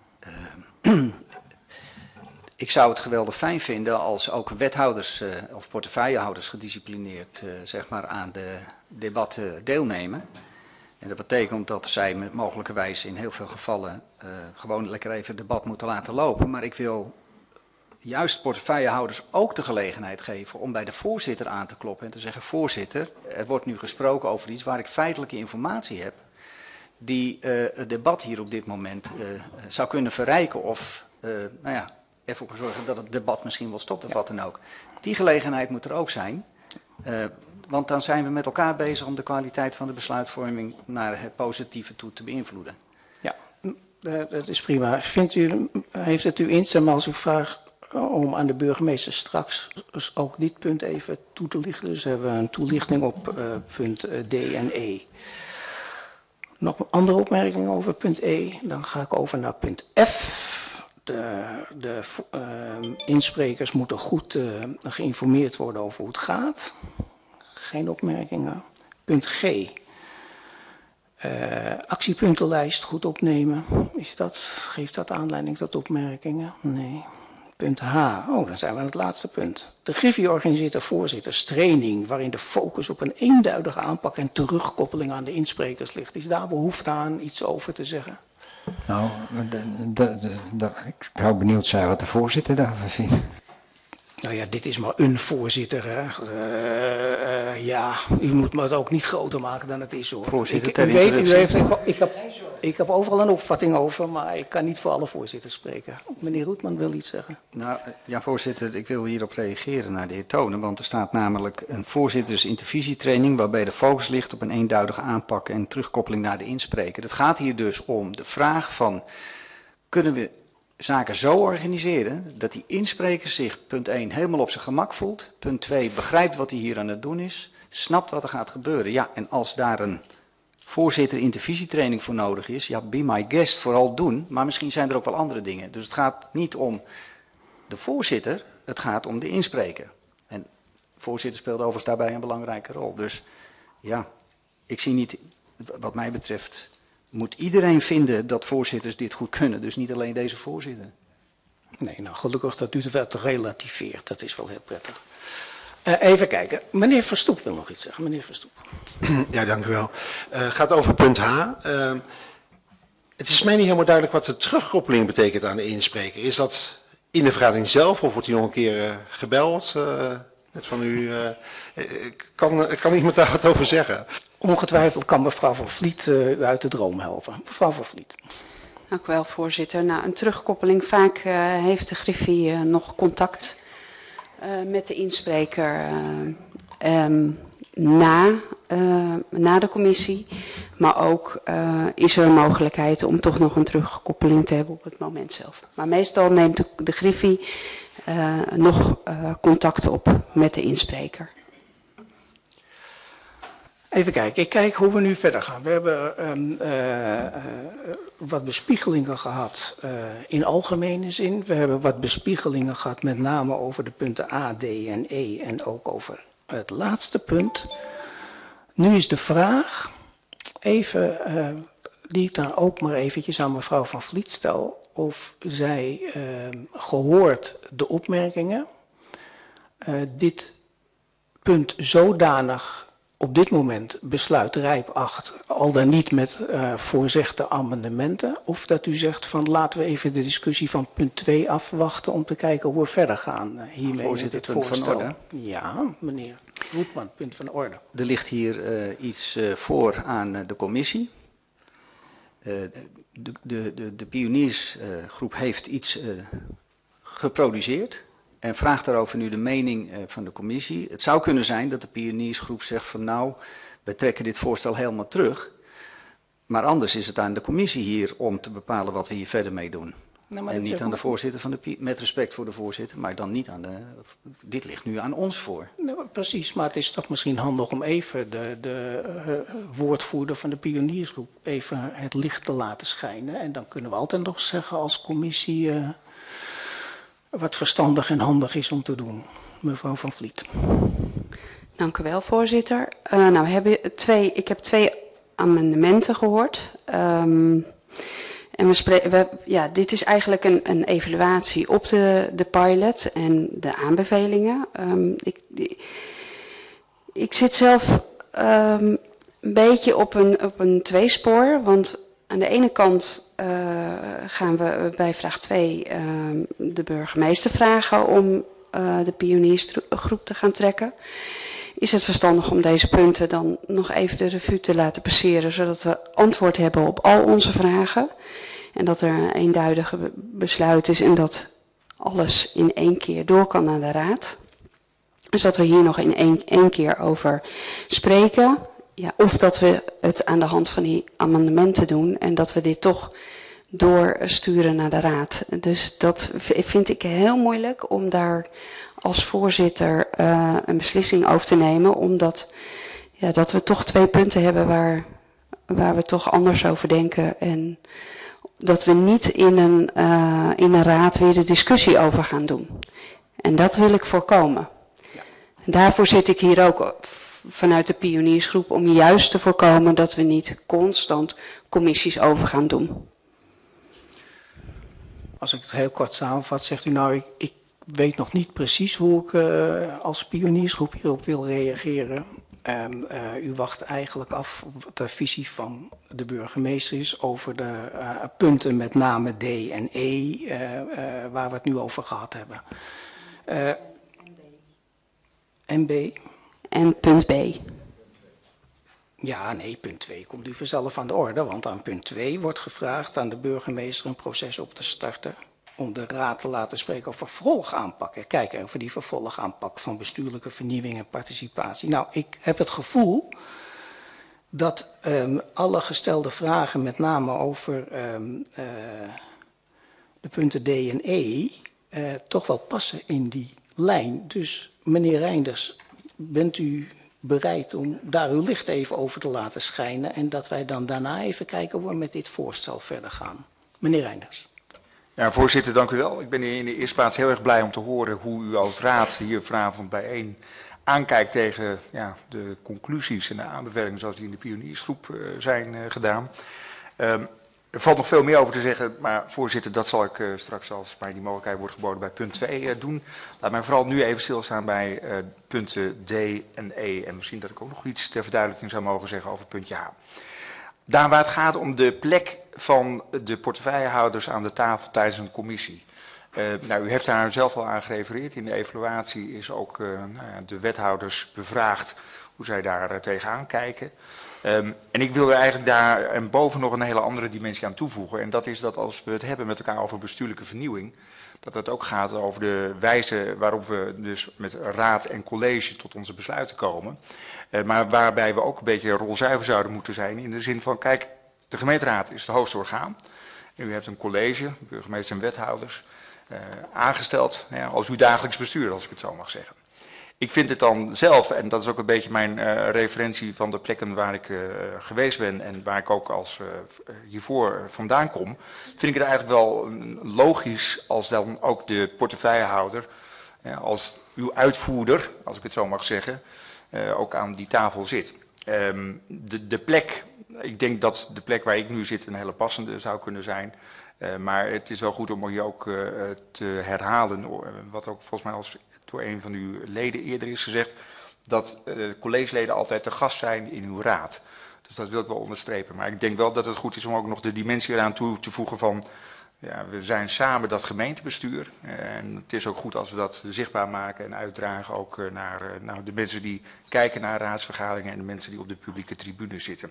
Ik zou het geweldig fijn vinden als ook wethouders of portefeuillehouders gedisciplineerd aan de debatten deelnemen. En dat betekent dat zij mogelijkerwijs in heel veel gevallen gewoon lekker even het debat moeten laten lopen. Maar ik wil juist portefeuillehouders ook de gelegenheid geven om bij de voorzitter aan te kloppen en te zeggen: voorzitter, er wordt nu gesproken over iets waar ik feitelijke informatie heb die het debat hier op dit moment zou kunnen verrijken of ervoor zorgen dat het debat misschien wel stopt of wat dan ook. Die gelegenheid moet er ook zijn. Want dan zijn we met elkaar bezig om de kwaliteit van de besluitvorming naar het positieve toe te beïnvloeden. Ja, dat is prima. Heeft het u instemming als ik vraag om aan de burgemeester straks ook dit punt even toe te lichten? Dus hebben we een toelichting op punt D en E. Nog andere opmerkingen over punt E? Dan ga ik over naar punt F. De insprekers moeten goed geïnformeerd worden over hoe het gaat. Geen opmerkingen. Punt G. Actiepuntenlijst goed opnemen. Geeft dat aanleiding tot opmerkingen? Nee. Punt H. Dan zijn we aan het laatste punt. De Griffie organiseert een voorzitterstraining waarin de focus op een eenduidige aanpak en terugkoppeling aan de insprekers ligt. Is daar behoefte aan iets over te zeggen? Nou, ik zou benieuwd zijn wat de voorzitter daarvan vindt. Nou ja, dit is maar een voorzitter. Hè. U moet me het ook niet groter maken dan het is, hoor. Voorzitter, ik heb overal een opvatting over, maar ik kan niet voor alle voorzitters spreken. Meneer Roetman wil iets zeggen. Nou, ja, voorzitter, ik wil hierop reageren naar de heer Tonen, want er staat namelijk een voorzittersintervisietraining waarbij de focus ligt op een eenduidige aanpak en terugkoppeling naar de inspreker. Het gaat hier dus om de vraag van, kunnen we zaken zo organiseren dat die inspreker zich, punt 1, helemaal op zijn gemak voelt, punt 2, begrijpt wat hij hier aan het doen is, snapt wat er gaat gebeuren. Ja, en als daar een voorzitter intervisietraining voor nodig is, ja, be my guest, vooral doen, maar misschien zijn er ook wel andere dingen. Dus het gaat niet om de voorzitter, het gaat om de inspreker. En de voorzitter speelt overigens daarbij een belangrijke rol. Dus ja, ik zie niet, wat mij betreft, moet iedereen vinden dat voorzitters dit goed kunnen, dus niet alleen deze voorzitter. Nee, nou gelukkig dat u het wel relativeert, dat is wel heel prettig. Even kijken, meneer Verstoep wil nog iets zeggen. Meneer Verstoep. Ja, dank u wel. Het gaat over punt H. Het is mij niet helemaal duidelijk wat de terugkoppeling betekent aan de inspreker. Is dat in de zelf of wordt hij nog een keer gebeld? Net van u, kan iemand daar wat over zeggen? Ongetwijfeld kan mevrouw Van Vliet u uit de droom helpen. Mevrouw Van Vliet. Dank u wel, voorzitter. Nou, een terugkoppeling. Vaak heeft de Griffie nog contact met de inspreker na na de commissie. Maar ook is er een mogelijkheid om toch nog een terugkoppeling te hebben op het moment zelf. Maar meestal neemt de Griffie nog contact op met de inspreker. Even kijken, ik kijk hoe we nu verder gaan. We hebben wat bespiegelingen gehad in algemene zin. We hebben wat bespiegelingen gehad met name over de punten A, D en E en ook over het laatste punt. Nu is de vraag, even, die ik dan ook maar eventjes aan mevrouw Van Vliet stel, of zij gehoord de opmerkingen dit punt zodanig op dit moment besluitrijp acht, al dan niet met voorzegde amendementen, of dat u zegt van laten we even de discussie van punt 2 afwachten om te kijken hoe we verder gaan hiermee. Voorzitter, met dit punt van voorstel. orde. Ja, meneer Roetman, punt van orde. Er ligt hier iets voor aan de commissie. De pioniersgroep heeft iets geproduceerd en vraagt daarover nu de mening van de commissie. Het zou kunnen zijn dat de pioniersgroep zegt van nou, wij trekken dit voorstel helemaal terug. Maar anders is het aan de commissie hier om te bepalen wat we hier verder mee doen. Nou, en niet aan de voorzitter van met respect voor de voorzitter, maar dan niet aan de. Dit ligt nu aan ons voor. Nou, precies, maar het is toch misschien handig om even de woordvoerder van de pioniersgroep even het licht te laten schijnen. En dan kunnen we altijd nog zeggen als commissie wat verstandig en handig is om te doen. Mevrouw Van Vliet. Dank u wel, voorzitter. Nou, ik heb twee amendementen gehoord. En dit is eigenlijk een evaluatie op de pilot en de aanbevelingen. Ik zit zelf een beetje op een tweespoor, want aan de ene kant gaan we bij vraag 2 de burgemeester vragen om de pioniersgroep te gaan trekken. Is het verstandig om deze punten dan nog even de revue te laten passeren, zodat we antwoord hebben op al onze vragen en dat er een eenduidige besluit is en dat alles in één keer door kan naar de raad. Dus dat we hier nog in één keer over spreken. Ja, of dat we het aan de hand van die amendementen doen en dat we dit toch doorsturen naar de raad. Dus dat vind ik heel moeilijk om daar als voorzitter een beslissing over te nemen, omdat dat we toch 2 punten hebben waar we toch anders over denken en dat we niet in een raad weer de discussie over gaan doen. En dat wil ik voorkomen. Ja. Daarvoor zit ik hier ook vanuit de pioniersgroep om juist te voorkomen dat we niet constant commissies over gaan doen. Als ik het heel kort samenvat, zegt u nou, ik weet nog niet precies hoe ik als pioniersgroep hierop wil reageren. En u wacht eigenlijk af wat de visie van de burgemeester is over de punten met name D en E, waar we het nu over gehad hebben. En B? En punt B. Ja, nee, punt 2 komt u vanzelf aan de orde, want aan punt 2 wordt gevraagd aan de burgemeester een proces op te starten om de raad te laten spreken over vervolgaanpak. Kijken over die vervolgaanpak van bestuurlijke vernieuwing en participatie. Nou, ik heb het gevoel dat alle gestelde vragen, met name over de punten D en E, toch wel passen in die lijn. Dus meneer Reinders, bent u bereid om daar uw licht even over te laten schijnen en dat wij dan daarna even kijken hoe we met dit voorstel verder gaan? Meneer Reinders. Ja, voorzitter, dank u wel. Ik ben in de eerste plaats heel erg blij om te horen hoe u als raad hier vanavond bijeen aankijkt tegen de conclusies en de aanbevelingen zoals die in de pioniersgroep zijn gedaan. Er valt nog veel meer over te zeggen, maar voorzitter, dat zal ik straks als mij die mogelijkheid wordt geboden bij punt 2 doen. Laat mij vooral nu even stilstaan bij punten D en E en misschien dat ik ook nog iets ter verduidelijking zou mogen zeggen over puntje H. Daar waar het gaat om de plek van de portefeuillehouders aan de tafel tijdens een commissie. Nou, u heeft daar zelf al aan gerefereerd. In de evaluatie is ook de wethouders bevraagd hoe zij daar tegenaan kijken. En ik wil er eigenlijk daar en boven nog een hele andere dimensie aan toevoegen. En dat is dat als we het hebben met elkaar over bestuurlijke vernieuwing, dat het ook gaat over de wijze waarop we dus met raad en college tot onze besluiten komen. Maar waarbij we ook een beetje rolzuiver zouden moeten zijn in de zin van, kijk, de gemeenteraad is het hoogste orgaan. En u hebt een college, burgemeester en wethouders, aangesteld als uw dagelijks bestuur, als ik het zo mag zeggen. Ik vind het dan zelf, en dat is ook een beetje mijn referentie van de plekken waar ik geweest ben en waar ik ook als hiervoor vandaan kom, vind ik het eigenlijk wel logisch als dan ook de portefeuillehouder, als uw uitvoerder, als ik het zo mag zeggen, ook aan die tafel zit. De plek, ik denk dat de plek waar ik nu zit een hele passende zou kunnen zijn. Maar het is wel goed om hier ook te herhalen, wat ook volgens mij als door een van uw leden eerder is gezegd, dat collegeleden altijd te gast zijn in uw raad. Dus dat wil ik wel onderstrepen. Maar ik denk wel dat het goed is om ook nog de dimensie eraan toe te voegen van, ja, we zijn samen dat gemeentebestuur. En het is ook goed als we dat zichtbaar maken en uitdragen ook naar de mensen die kijken naar raadsvergaderingen en de mensen die op de publieke tribune zitten.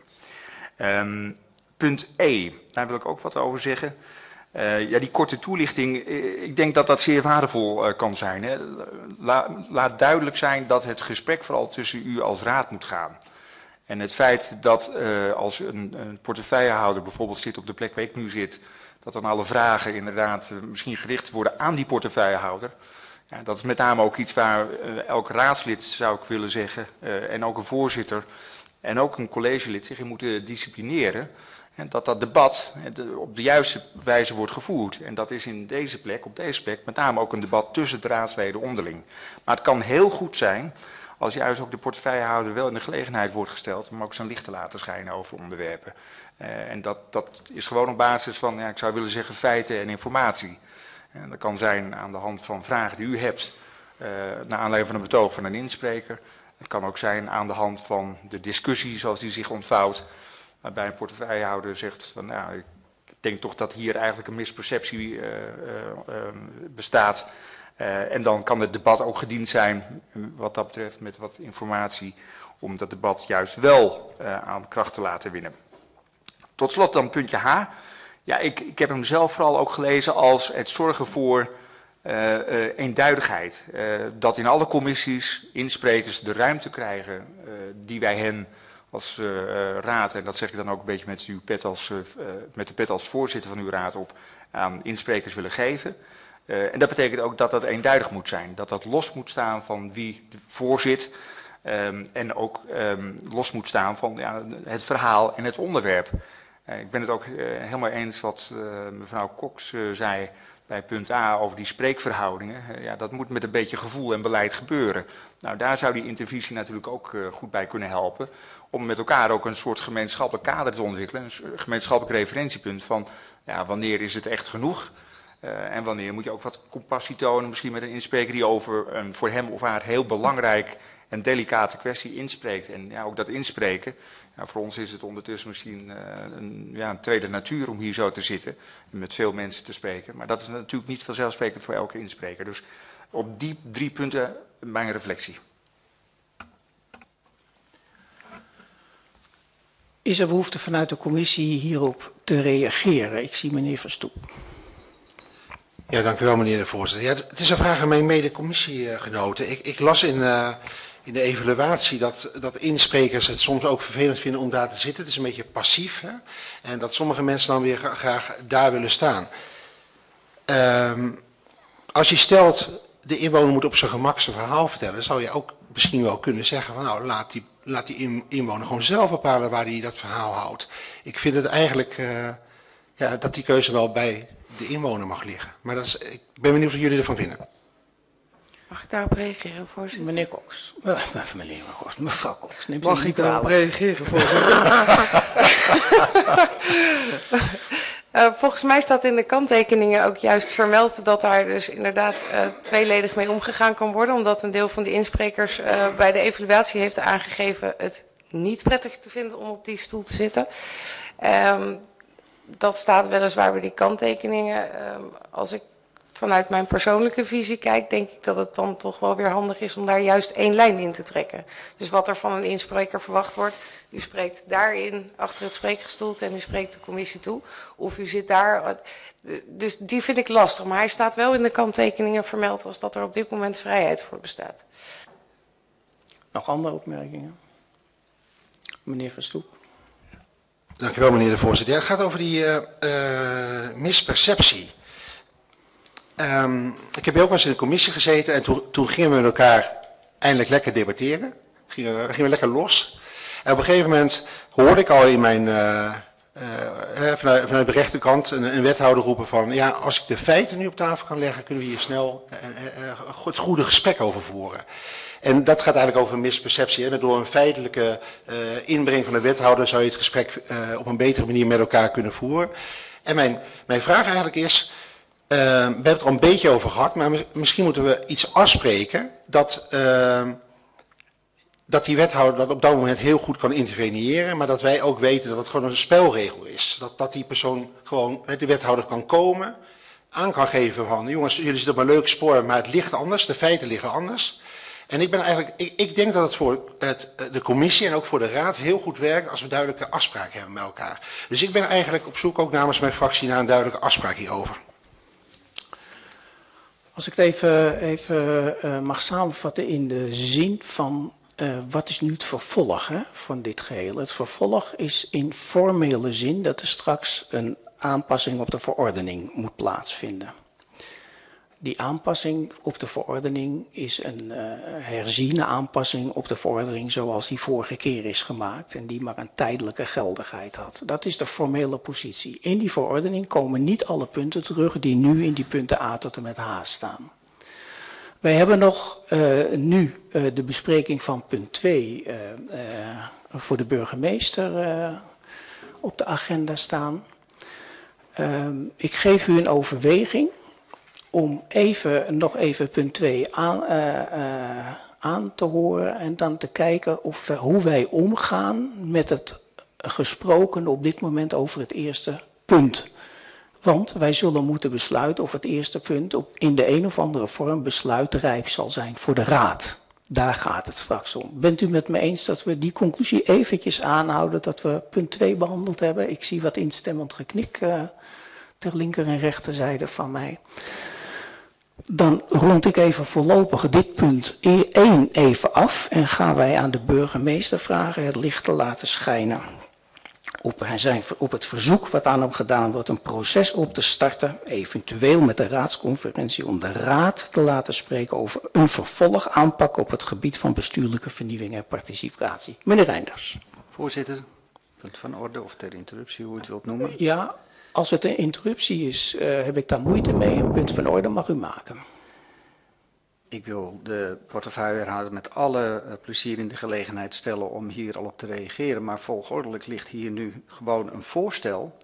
Punt E, daar wil ik ook wat over zeggen. Ja, die korte toelichting, ik denk dat dat zeer waardevol kan zijn. Hè. Laat duidelijk zijn dat het gesprek vooral tussen u als raad moet gaan. En het feit dat als een portefeuillehouder bijvoorbeeld zit op de plek waar ik nu zit, dat dan alle vragen inderdaad misschien gericht worden aan die portefeuillehouder. Ja, dat is met name ook iets waar elk raadslid, zou ik willen zeggen, en ook een voorzitter en ook een collegelid zich in moeten disciplineren. En dat dat debat op de juiste wijze wordt gevoerd. En dat is in deze plek, op deze plek, met name ook een debat tussen de raadsleden onderling. Maar het kan heel goed zijn als juist ook de portefeuillehouder wel in de gelegenheid wordt gesteld om ook zijn licht te laten schijnen over onderwerpen. En dat is gewoon op basis van, ja, ik zou willen zeggen, feiten en informatie. En dat kan zijn aan de hand van vragen die u hebt, naar aanleiding van een betoog van een inspreker. Het kan ook zijn aan de hand van de discussie zoals die zich ontvouwt. Waarbij een portefeuillehouder zegt van, nou, ik denk toch dat hier eigenlijk een misperceptie bestaat. En dan kan het debat ook gediend zijn, wat dat betreft, met wat informatie, om dat debat juist wel aan kracht te laten winnen. Tot slot dan puntje H. Ja, ik heb hem zelf vooral ook gelezen als het zorgen voor eenduidigheid. Dat in alle commissies insprekers de ruimte krijgen die wij hen als raad, en dat zeg ik dan ook een beetje met, uw pet met de pet als voorzitter van uw raad op, aan insprekers willen geven. En dat betekent ook dat dat eenduidig moet zijn. Dat dat los moet staan van wie voorzit. En ook los moet staan van het verhaal en het onderwerp. Ik ben het ook helemaal eens wat mevrouw Cox zei bij punt A over die spreekverhoudingen. Ja, dat moet met een beetje gevoel en beleid gebeuren. Nou, daar zou die intervisie natuurlijk ook goed bij kunnen helpen. Om met elkaar ook een soort gemeenschappelijk kader te ontwikkelen. Een gemeenschappelijk referentiepunt van, ja, wanneer is het echt genoeg? En wanneer moet je ook wat compassie tonen, misschien met een inspreker die over een voor hem of haar heel belangrijk en delicate kwestie inspreekt. En ja, ook dat inspreken, ja, voor ons is het ondertussen misschien een tweede natuur om hier zo te zitten en met veel mensen te spreken. Maar dat is natuurlijk niet vanzelfsprekend voor elke inspreker. Dus op die 3 punten mijn reflectie. Is er behoefte vanuit de commissie hierop te reageren? Ik zie meneer Verstoep. Ja, dank u wel, meneer de voorzitter. Ja, het is een vraag aan mijn mede-commissiegenoten. Ik las in de evaluatie dat insprekers het soms ook vervelend vinden om daar te zitten. Het is een beetje passief, hè? En dat sommige mensen dan weer graag daar willen staan. Als je stelt, de inwoner moet op zijn gemak zijn verhaal vertellen, zou je ook misschien wel kunnen zeggen van, nou, laat die inwoner gewoon zelf bepalen waar hij dat verhaal houdt. Ik vind het eigenlijk dat die keuze wel bij de inwoner mag liggen. Maar ik ben benieuwd wat jullie ervan vinden. Mag ik daarop reageren, voorzitter? Meneer Cox. Mevrouw Cox. Mag ik daarop reageren, voorzitter? Volgens mij staat in de kanttekeningen ook juist vermeld dat daar dus inderdaad tweeledig mee omgegaan kan worden. Omdat een deel van de insprekers bij de evaluatie heeft aangegeven het niet prettig te vinden om op die stoel te zitten. Dat staat weliswaar bij die kanttekeningen. Als ik vanuit mijn persoonlijke visie kijk, denk ik dat het dan toch wel weer handig is om daar juist één lijn in te trekken. Dus wat er van een inspreker verwacht wordt, u spreekt daarin achter het spreekgestoelte en u spreekt de commissie toe. Of u zit daar, dus die vind ik lastig. Maar hij staat wel in de kanttekeningen vermeld als dat er op dit moment vrijheid voor bestaat. Nog andere opmerkingen? Meneer Verstoep. Dank u wel, meneer de voorzitter. Ja, het gaat over die misperceptie. Ik heb ook wel eens in de commissie gezeten en toen gingen we met elkaar eindelijk lekker debatteren. Gingen we lekker los. En op een gegeven moment hoorde ik al in mijn, vanuit de rechterkant een wethouder roepen van, ja, als ik de feiten nu op tafel kan leggen, kunnen we hier snel het goede gesprek over voeren. En dat gaat eigenlijk over een misperceptie. Hè? Door een feitelijke inbreng van de wethouder zou je het gesprek op een betere manier met elkaar kunnen voeren. En mijn vraag eigenlijk is, we hebben het er al een beetje over gehad, maar misschien moeten we iets afspreken dat die wethouder dat op dat moment heel goed kan interveneren, maar dat wij ook weten dat het gewoon een spelregel is. Dat die persoon gewoon, de wethouder kan komen, aan kan geven van, jongens, jullie zitten op een leuk spoor, maar het ligt anders, de feiten liggen anders. En ik denk dat het voor de commissie en ook voor de raad heel goed werkt als we duidelijke afspraken hebben met elkaar. Dus ik ben eigenlijk op zoek ook namens mijn fractie naar een duidelijke afspraak hierover. Als ik het even mag samenvatten in de zin van wat is nu het vervolg van dit geheel? Het vervolg is in formele zin dat er straks een aanpassing op de verordening moet plaatsvinden. Die aanpassing op de verordening is een herziene aanpassing op de verordening zoals die vorige keer is gemaakt en die maar een tijdelijke geldigheid had. Dat is de formele positie. In die verordening komen niet alle punten terug die nu in die punten A tot en met H staan. Wij hebben nog nu de bespreking van punt 2 voor de burgemeester op de agenda staan. Ik geef u een overweging om nog even punt 2 aan te horen en dan te kijken hoe wij omgaan met het gesproken op dit moment over het eerste punt. Want wij zullen moeten besluiten of het eerste punt in de een of andere vorm besluitrijp zal zijn voor de raad. Daar gaat het straks om. Bent u met me eens dat we die conclusie eventjes aanhouden dat we punt 2 behandeld hebben? Ik zie wat instemmend geknik ter linker en rechterzijde van mij. Dan rond ik even voorlopig dit punt 1 even af en gaan wij aan de burgemeester vragen het licht te laten schijnen op het verzoek wat aan hem gedaan wordt een proces op te starten, eventueel met de raadsconferentie om de raad te laten spreken over een vervolg aanpak op het gebied van bestuurlijke vernieuwing en participatie. Meneer Reinders. Voorzitter, punt van orde of ter interruptie, hoe u het wilt noemen. Ja, als het een interruptie is, heb ik daar moeite mee. Een punt van orde mag u maken. Ik wil de portefeuillehouder met alle plezier in de gelegenheid stellen om hier al op te reageren. Maar volgordelijk ligt hier nu gewoon een voorstel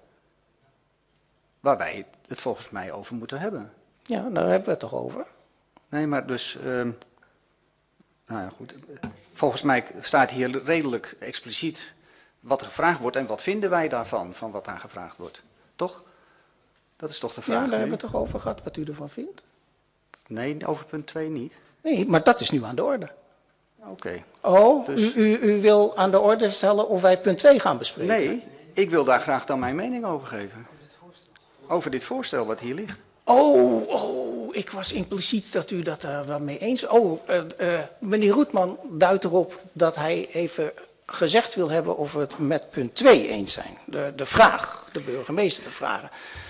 waar wij het volgens mij over moeten hebben. Ja, daar hebben we het toch over. Nee, maar dus, nou ja goed. Volgens mij staat hier redelijk expliciet wat er gevraagd wordt en wat vinden wij daarvan, van wat daar gevraagd wordt. Toch? Dat is toch de vraag? Ja, daar nu? hebben we het toch over gehad, wat u ervan vindt? Nee, over punt 2 niet. Nee, maar dat is nu aan de orde. Oké. Oh, Dus- u wil aan de orde stellen of wij punt 2 gaan bespreken? Nee, ik wil daar graag dan mijn mening over geven. Over dit voorstel wat hier ligt. Oh, ik was impliciet dat u dat daar wel mee eens... meneer Roetman duidt erop dat hij even gezegd wil hebben of we het met punt 2 eens zijn. De vraag, de burgemeester te vragen.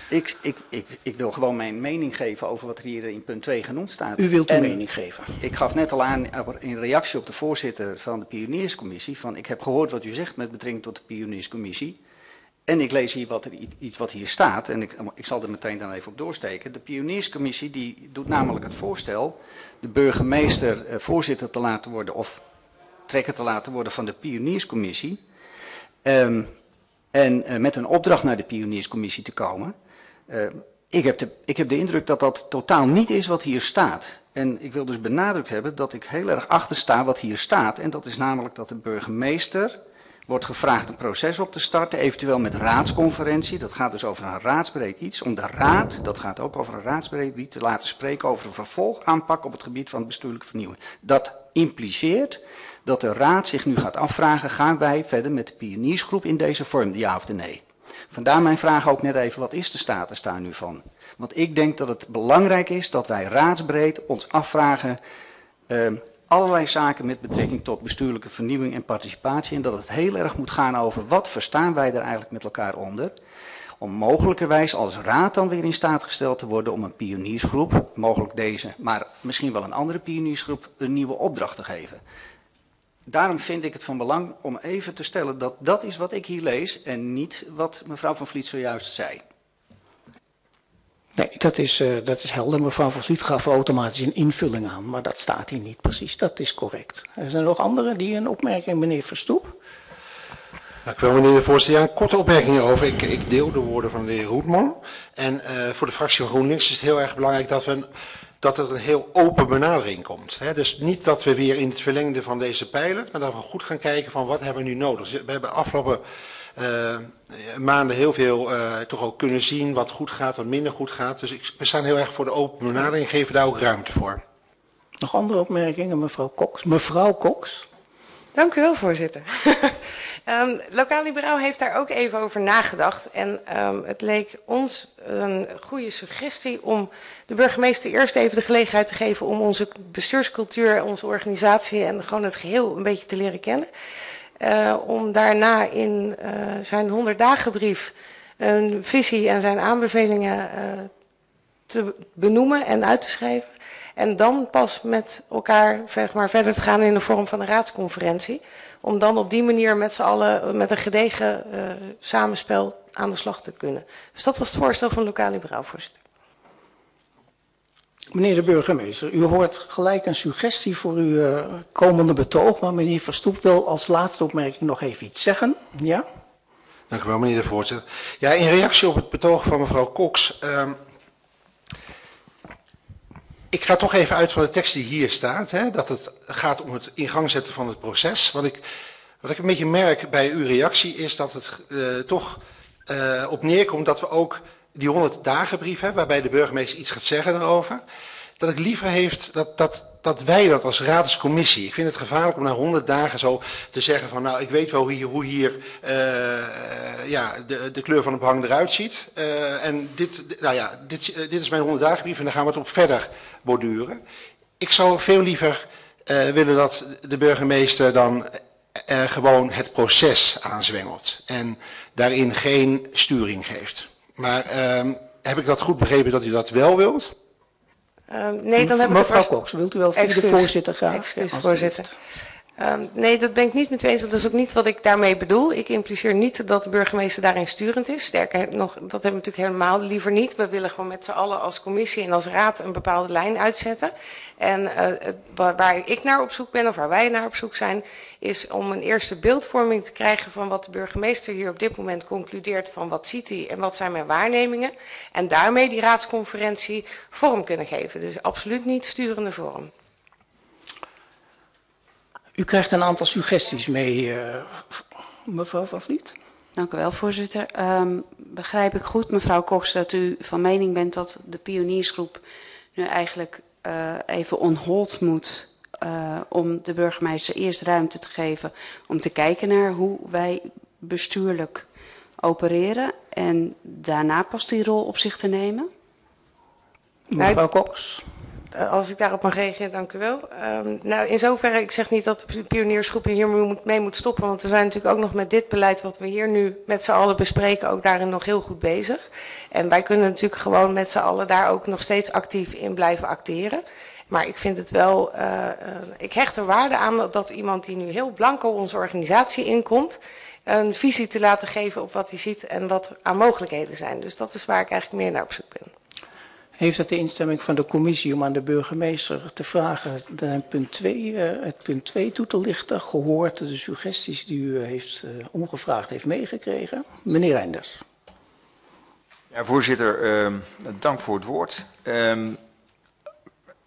Ik wil gewoon mijn mening geven over wat er hier in punt 2 genoemd staat. U wilt uw En mening geven. Ik gaf net al aan in reactie op de voorzitter van de Pionierscommissie van ik heb gehoord wat u zegt met betrekking tot de Pionierscommissie. En ik lees hier wat hier staat en ik zal er meteen dan even op doorsteken. De Pionierscommissie die doet namelijk het voorstel de burgemeester voorzitter te laten worden of trekker te laten worden van de Pionierscommissie. En met een opdracht naar de Pionierscommissie te komen. Ik heb de indruk dat dat totaal niet is wat hier staat. En ik wil dus benadrukt hebben dat ik heel erg achter sta wat hier staat. En dat is namelijk dat de burgemeester wordt gevraagd een proces op te starten, eventueel met raadsconferentie. Dat gaat dus over een raadsbreed iets. Om de raad, dat gaat ook over een raadsbreed iets, te laten spreken over een vervolgaanpak op het gebied van bestuurlijke vernieuwing. Dat impliceert dat de raad zich nu gaat afvragen, gaan wij verder met de pioniersgroep in deze vorm, de ja of de nee? Vandaar mijn vraag ook net even, wat is de status daar nu van? Want ik denk dat het belangrijk is dat wij raadsbreed ons afvragen allerlei zaken met betrekking tot bestuurlijke vernieuwing en participatie. En dat het heel erg moet gaan over wat verstaan wij er eigenlijk met elkaar onder. Om mogelijkerwijs als raad dan weer in staat gesteld te worden om een pioniersgroep, mogelijk deze, maar misschien wel een andere pioniersgroep, een nieuwe opdracht te geven. Daarom vind ik het van belang om even te stellen dat dat is wat ik hier lees en niet wat mevrouw Van Vliet zojuist zei. Nee, dat is helder. Mevrouw Van Vliet gaf automatisch een invulling aan, maar dat staat hier niet precies. Dat is correct. Er zijn nog anderen die een opmerking, meneer Verstoep. Dank u wel, meneer de voorzitter. Ja, een korte opmerking hierover. Ik deel de woorden van de heer Roetman. En voor de fractie van GroenLinks is het heel erg belangrijk dat er een heel open benadering komt. Dus niet dat we weer in het verlengde van deze pilot, maar dat we goed gaan kijken van wat hebben we nu nodig. We hebben afgelopen maanden heel veel toch ook kunnen zien wat goed gaat, wat minder goed gaat. Dus we staan heel erg voor de open benadering en geven daar ook ruimte voor. Nog andere opmerkingen, mevrouw Cox? Mevrouw Cox. Dank u wel, voorzitter. Lokaal Liberaal heeft daar ook even over nagedacht. En het leek ons een goede suggestie om de burgemeester eerst even de gelegenheid te geven om onze bestuurscultuur, onze organisatie en gewoon het geheel een beetje te leren kennen. Om daarna in zijn 100-dagenbrief een visie en zijn aanbevelingen te benoemen en uit te schrijven. En dan pas met elkaar zeg maar, verder te gaan in de vorm van een raadsconferentie. Om dan op die manier met z'n allen met een gedegen samenspel aan de slag te kunnen. Dus dat was het voorstel van Lokaal Liberaal, voorzitter. Meneer de burgemeester, u hoort gelijk een suggestie voor uw komende betoog. Maar meneer Verstoep wil als laatste opmerking nog even iets zeggen. Ja? Dank u wel, meneer de voorzitter. Ja, in reactie op het betoog van mevrouw Cox. Ik ga toch even uit van de tekst die hier staat. Dat het gaat om het in gang zetten van het proces. Wat ik een beetje merk bij uw reactie is dat het toch op neerkomt dat we ook die 100 dagenbrief hebben, waarbij de burgemeester iets gaat zeggen daarover. Dat ik liever heeft dat wij dat als raadscommissie. Ik vind het gevaarlijk om na 100 dagen zo te zeggen van nou ik weet wel hoe hier de kleur van het behang eruit ziet. En dit is mijn 100 dagenbrief en daar gaan we het op verder borduren. Ik zou veel liever willen dat de burgemeester dan gewoon het proces aanzwengelt. En daarin geen sturing geeft. Maar heb ik dat goed begrepen dat u dat wel wilt? Nee, dan heb ik mevrouw Cox, wilt u wel via de voorzitter gaan? Excuus, voorzitter. Nee, dat ben ik niet met u eens. Dat is ook niet wat ik daarmee bedoel. Ik impliceer niet dat de burgemeester daarin sturend is. Sterker nog, dat hebben we natuurlijk helemaal liever niet. We willen gewoon met z'n allen als commissie en als raad een bepaalde lijn uitzetten. En waar ik naar op zoek ben, of waar wij naar op zoek zijn, is om een eerste beeldvorming te krijgen van wat de burgemeester hier op dit moment concludeert van wat ziet hij en wat zijn mijn waarnemingen. En daarmee die raadsconferentie vorm kunnen geven. Dus absoluut niet sturende vorm. U krijgt een aantal suggesties mee, mevrouw Van Vliet. Dank u wel, voorzitter. Begrijp ik goed, mevrouw Cox, dat u van mening bent dat de pioniersgroep nu eigenlijk even on hold moet om de burgemeester eerst ruimte te geven om te kijken naar hoe wij bestuurlijk opereren en daarna pas die rol op zich te nemen? Mevrouw Cox. Als ik daarop mag reageren, dank u wel. Nou, in zoverre, ik zeg niet dat de pioniersgroep hier mee moet stoppen, want we zijn natuurlijk ook nog met dit beleid wat we hier nu met z'n allen bespreken, ook daarin nog heel goed bezig. En wij kunnen natuurlijk gewoon met z'n allen daar ook nog steeds actief in blijven acteren. Maar ik vind het wel, ik hecht er waarde aan dat iemand die nu heel blanco onze organisatie inkomt, een visie te laten geven op wat hij ziet en wat aan mogelijkheden zijn. Dus dat is waar ik eigenlijk meer naar op zoek ben. Heeft het de instemming van de commissie om aan de burgemeester te vragen het punt 2 toe te lichten, gehoord de suggesties die u heeft omgevraagd heeft meegekregen? Meneer Reinders. Ja, voorzitter, dank voor het woord.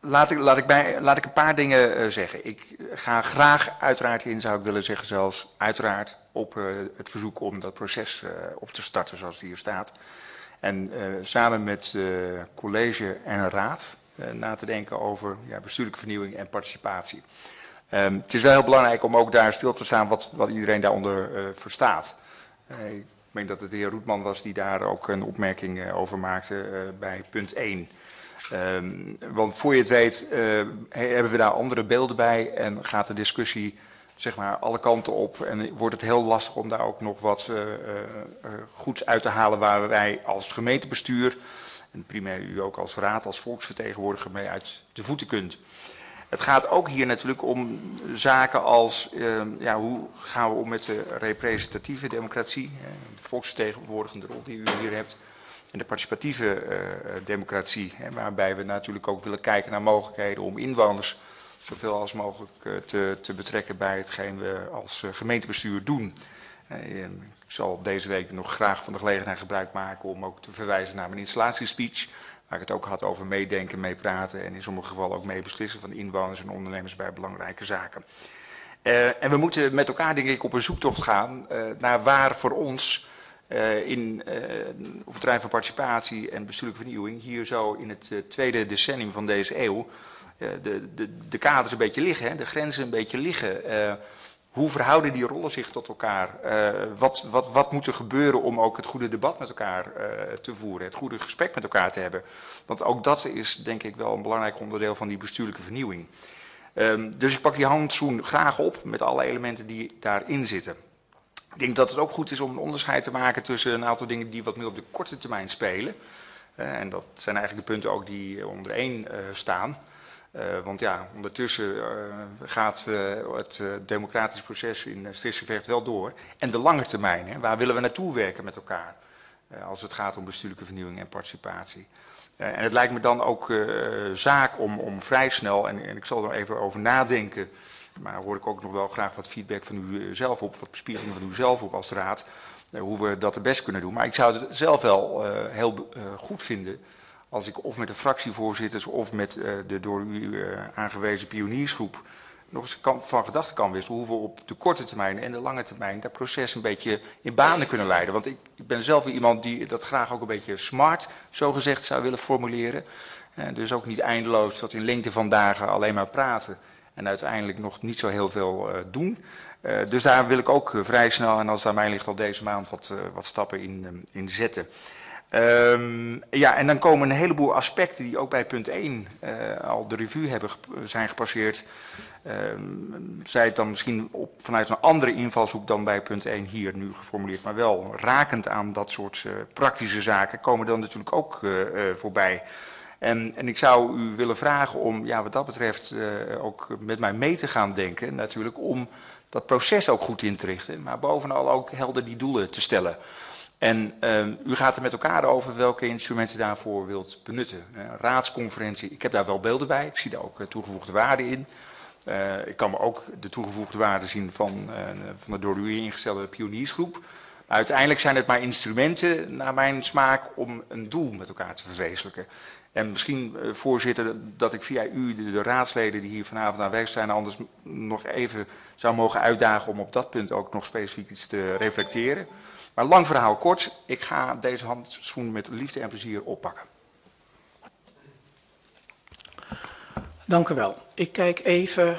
laat ik een paar dingen zeggen. Ik ga graag uiteraard in, zou ik willen zeggen zelfs, uiteraard op het verzoek om dat proces op te starten zoals het hier staat. En samen met college en raad na te denken over bestuurlijke vernieuwing en participatie. Het is wel heel belangrijk om ook daar stil te staan wat iedereen daaronder verstaat. Ik meen dat het de heer Roetman was die daar ook een opmerking over maakte bij punt 1. Want voor je het weet hebben we daar andere beelden bij en gaat de discussie zeg maar alle kanten op en wordt het heel lastig om daar ook nog wat goeds uit te halen waar wij als gemeentebestuur en primair u ook als raad, als volksvertegenwoordiger mee uit de voeten kunt. Het gaat ook hier natuurlijk om zaken als hoe gaan we om met de representatieve democratie, de volksvertegenwoordigende rol die u hier hebt. En de participatieve democratie, waarbij we natuurlijk ook willen kijken naar mogelijkheden om inwoners zoveel als mogelijk te betrekken bij hetgeen we als gemeentebestuur doen. Ik zal deze week nog graag van de gelegenheid gebruik maken om ook te verwijzen naar mijn installatiespeech, waar ik het ook had over meedenken, meepraten en in sommige gevallen ook meebeslissen van inwoners en ondernemers bij belangrijke zaken. En we moeten met elkaar denk ik op een zoektocht gaan naar waar voor ons op het terrein van participatie en bestuurlijke vernieuwing hier zo in het tweede decennium van deze eeuw de kaders een beetje liggen, hè, de grenzen een beetje liggen. Hoe verhouden die rollen zich tot elkaar? Wat moet er gebeuren om ook het goede debat met elkaar te voeren, het goede gesprek met elkaar te hebben? Want ook dat is denk ik wel een belangrijk onderdeel van die bestuurlijke vernieuwing. Dus ik pak die handschoen graag op met alle elementen die daarin zitten. Ik denk dat het ook goed is om een onderscheid te maken tussen een aantal dingen die wat meer op de korte termijn spelen. En dat zijn eigenlijk de punten ook die onder één staan. Want ja, ondertussen gaat het democratisch proces in Strissevecht wel door. En de lange termijn, hè, waar willen we naartoe werken met elkaar? Als het gaat om bestuurlijke vernieuwing en participatie. En het lijkt me dan ook zaak om vrij snel, en ik zal er even over nadenken, maar hoor ik ook nog wel graag wat feedback van u zelf op, wat bespiegelingen van u zelf op als raad, hoe we dat het best kunnen doen. Maar ik zou het zelf wel heel goed vinden als ik of met de fractievoorzitters of met de door u aangewezen pioniersgroep nog eens van gedachten kan wisselen hoe we op de korte termijn en de lange termijn dat proces een beetje in banen kunnen leiden. Want ik ben zelf iemand die dat graag ook een beetje smart, zogezegd, zou willen formuleren. Dus ook niet eindeloos tot in lengte van dagen alleen maar praten en uiteindelijk nog niet zo heel veel doen. Dus daar wil ik ook vrij snel, en als het aan mij ligt, al deze maand wat stappen in zetten. En dan komen een heleboel aspecten die ook bij punt 1 al de revue zijn gepasseerd. Zij het dan misschien vanuit een andere invalshoek dan bij punt 1 hier nu geformuleerd, maar wel rakend aan dat soort praktische zaken komen dan natuurlijk ook voorbij. En ik zou u willen vragen om wat dat betreft ook met mij mee te gaan denken, natuurlijk om dat proces ook goed in te richten, maar bovenal ook helder die doelen te stellen. En u gaat er met elkaar over welke instrumenten daarvoor wilt benutten. Raadsconferentie, ik heb daar wel beelden bij, ik zie daar ook toegevoegde waarde in. Ik kan me ook de toegevoegde waarde zien van de door u ingestelde pioniersgroep. Maar uiteindelijk zijn het maar instrumenten, naar mijn smaak, om een doel met elkaar te verwezenlijken. En misschien, voorzitter, dat ik via u de raadsleden die hier vanavond aanwezig zijn, anders nog even zou mogen uitdagen om op dat punt ook nog specifiek iets te reflecteren. Maar lang verhaal kort, ik ga deze handschoen met liefde en plezier oppakken. Dank u wel. Ik kijk even.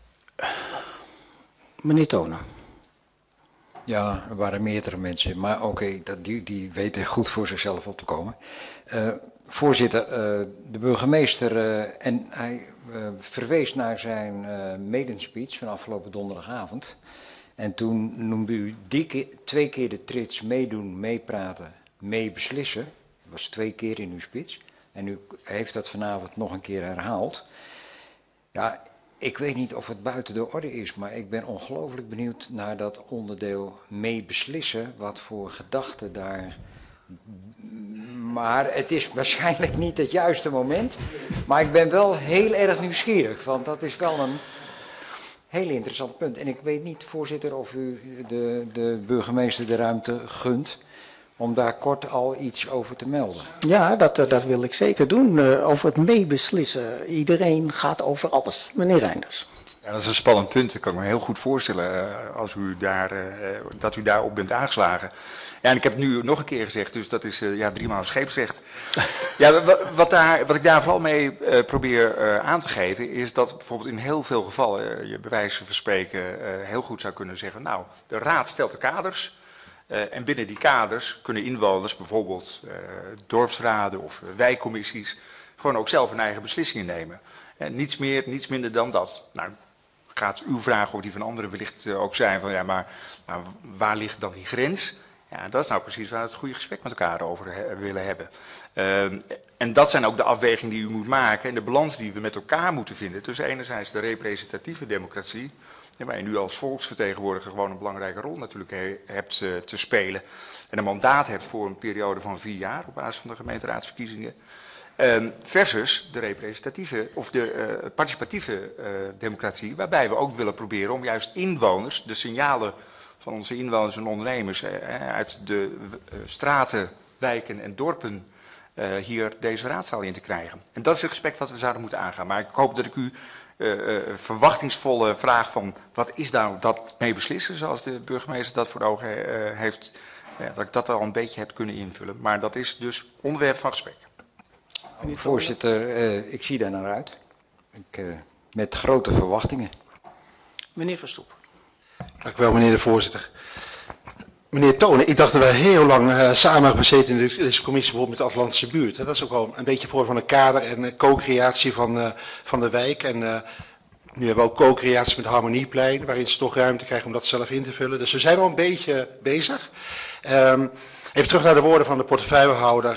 Meneer Tonen. Ja, er waren meerdere mensen, maar oké, die weten goed voor zichzelf op te komen. Voorzitter, de burgemeester, en hij verwees naar zijn maiden-speech van afgelopen donderdagavond. En toen noemde u 2 keer de trits meedoen, meepraten, meebeslissen. Dat was 2 keer in uw speech. En u heeft dat vanavond nog een keer herhaald. Ja, ik weet niet of het buiten de orde is, maar ik ben ongelooflijk benieuwd naar dat onderdeel meebeslissen. Wat voor gedachten daar. Maar het is waarschijnlijk niet het juiste moment. Maar ik ben wel heel erg nieuwsgierig, want dat is wel een heel interessant punt. En ik weet niet, voorzitter, of u de burgemeester de ruimte gunt om daar kort al iets over te melden? Ja, dat wil ik zeker doen. Over het meebeslissen. Iedereen gaat over alles. Meneer Reinders. Ja, dat is een spannend punt. Dat kan ik me heel goed voorstellen als dat u daarop bent aangeslagen. Ja, en ik heb het nu nog een keer gezegd, dus dat is 3 maal scheepsrecht. Ja, wat ik daar vooral mee probeer aan te geven, is dat bijvoorbeeld in heel veel gevallen je bij wijze van spreken heel goed zou kunnen zeggen, nou, de raad stelt de kaders. En binnen die kaders kunnen inwoners, bijvoorbeeld dorpsraden of wijkcommissies, gewoon ook zelf hun eigen beslissingen nemen. Niets meer, niets minder dan dat. Nou, gaat uw vraag of die van anderen wellicht ook zijn van ja, maar waar ligt dan die grens? Ja, dat is nou precies waar we het goede gesprek met elkaar over willen hebben. En dat zijn ook de afwegingen die u moet maken en de balans die we met elkaar moeten vinden. Tussen enerzijds de representatieve democratie, waarin u als volksvertegenwoordiger gewoon een belangrijke rol natuurlijk hebt te spelen. En een mandaat hebt voor een periode van 4 jaar op basis van de gemeenteraadsverkiezingen. Versus de representatieve of de participatieve democratie, waarbij we ook willen proberen om juist inwoners, de signalen van onze inwoners en ondernemers uit de straten, wijken en dorpen hier deze raadzaal in te krijgen. En dat is het gesprek wat we zouden moeten aangaan. Maar ik hoop dat ik u verwachtingsvolle vraag van wat is daar dat mee beslissen, zoals de burgemeester dat voor de ogen heeft, dat ik dat al een beetje heb kunnen invullen. Maar dat is dus onderwerp van gesprek. Voorzitter, ik zie daar naar uit. Met grote verwachtingen. Meneer Verstoep. Dank u wel, meneer de voorzitter. Meneer Tonen, ik dacht dat we heel lang samen hebben gezeten in deze commissie bijvoorbeeld met de Atlantische buurt. Dat is ook wel een beetje voor van een kader en co-creatie van de wijk. En nu hebben we ook co-creatie met Harmonieplein, waarin ze toch ruimte krijgen om dat zelf in te vullen. Dus we zijn al een beetje bezig. Even terug naar de woorden van de portefeuillehouder.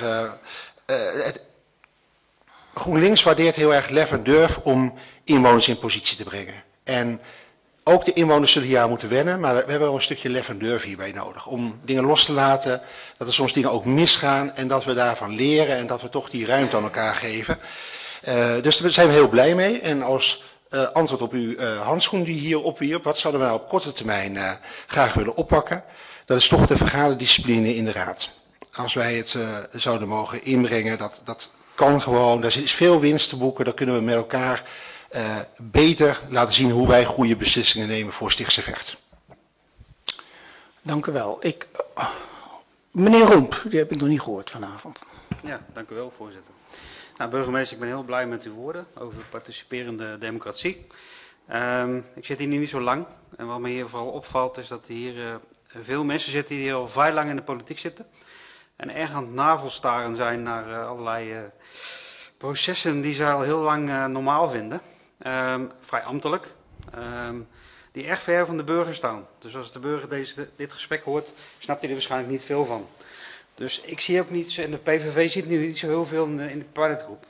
GroenLinks waardeert heel erg lef en durf om inwoners in positie te brengen. En ook de inwoners zullen hier aan moeten wennen, maar we hebben wel een stukje lef en durf hierbij nodig. Om dingen los te laten, dat er soms dingen ook misgaan en dat we daarvan leren en dat we toch die ruimte aan elkaar geven. Dus daar zijn we heel blij mee. En als antwoord op uw handschoen die hier opwierp, wat zouden we nou op korte termijn graag willen oppakken? Dat is toch de vergaderdiscipline in de raad. Als wij het zouden mogen inbrengen, dat kan gewoon, daar is veel winst te boeken, dan kunnen we met elkaar beter laten zien hoe wij goede beslissingen nemen voor Stichtse Vecht. Dank u wel. Meneer Romp, die heb ik nog niet gehoord vanavond. Ja, dank u wel, voorzitter. Nou, burgemeester, ik ben heel blij met uw woorden over participerende democratie. Ik zit hier nu niet zo lang en wat me hier vooral opvalt is dat hier veel mensen zitten die al vrij lang in de politiek zitten. En erg aan het navelstaren zijn naar allerlei processen die ze al heel lang normaal vinden. Vrij ambtelijk. Die erg ver van de burger staan. Dus als de burger dit gesprek hoort, snapt hij er waarschijnlijk niet veel van. Dus ik zie ook niet, en de PVV zit nu niet zo heel veel in de pilotgroep.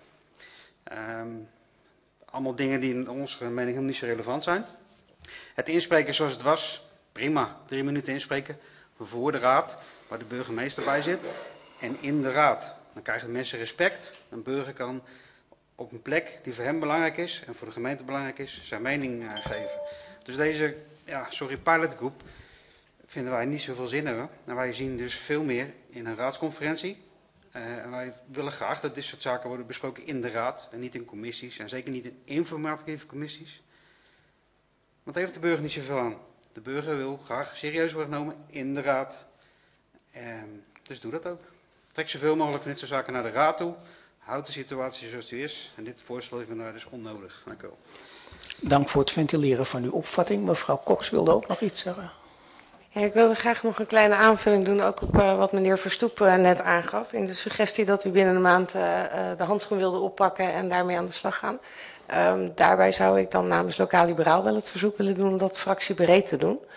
Allemaal dingen die in onze mening helemaal niet zo relevant zijn. Het inspreken zoals het was, prima. 3 minuten inspreken voor de raad, waar de burgemeester bij zit. En in de raad. Dan krijgen de mensen respect. Een burger kan op een plek die voor hem belangrijk is en voor de gemeente belangrijk is, zijn mening geven. Dus deze, pilotgroep vinden wij niet zoveel zin hebben. En wij zien dus veel meer in een raadsconferentie. En wij willen graag dat dit soort zaken worden besproken in de raad en niet in commissies. En zeker niet in informatieve commissies. Want daar heeft de burger niet zoveel aan. De burger wil graag serieus worden genomen in de raad. Dus doe dat ook. Trek zoveel mogelijk van dit soort zaken naar de raad toe. Houd de situatie zoals die is. En dit voorstel is vandaar dus onnodig. Dank u wel. Dank voor het ventileren van uw opvatting. Mevrouw Cox wilde ook nog iets zeggen. Ja, ik wilde graag nog een kleine aanvulling doen, ook op wat meneer Verstoep net aangaf. In de suggestie dat u binnen een maand de handschoen wilde oppakken en daarmee aan de slag gaan. Daarbij zou ik dan namens Lokaal Liberaal wel het verzoek willen doen om dat fractiebreed te doen.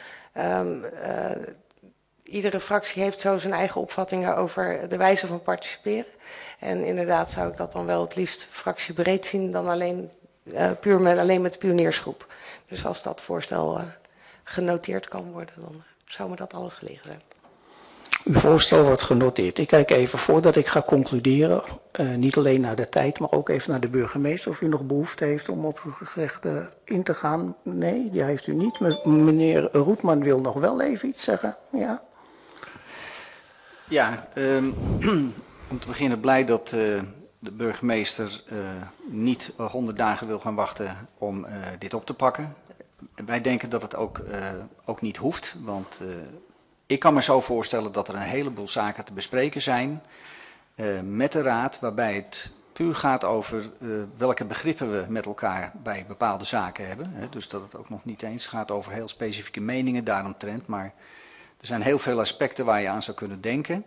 Iedere fractie heeft zo zijn eigen opvattingen over de wijze van participeren. En inderdaad zou ik dat dan wel het liefst fractiebreed zien dan alleen alleen met de pioniersgroep. Dus als dat voorstel genoteerd kan worden, dan zou me dat alles gelegen zijn. Uw voorstel wordt genoteerd. Ik kijk even voordat ik ga concluderen, niet alleen naar de tijd, maar ook even naar de burgemeester. Of u nog behoefte heeft om op uw gezegde in te gaan. Nee, die heeft u niet. Meneer Roetman wil nog wel even iets zeggen. Ja. Ja, om te beginnen blij dat de burgemeester niet 100 dagen wil gaan wachten om dit op te pakken. Wij denken dat het ook niet hoeft, want ik kan me zo voorstellen dat er een heleboel zaken te bespreken zijn met de Raad, waarbij het puur gaat over welke begrippen we met elkaar bij bepaalde zaken hebben. Hè. Dus dat het ook nog niet eens gaat over heel specifieke meningen daaromtrent, maar er zijn heel veel aspecten waar je aan zou kunnen denken.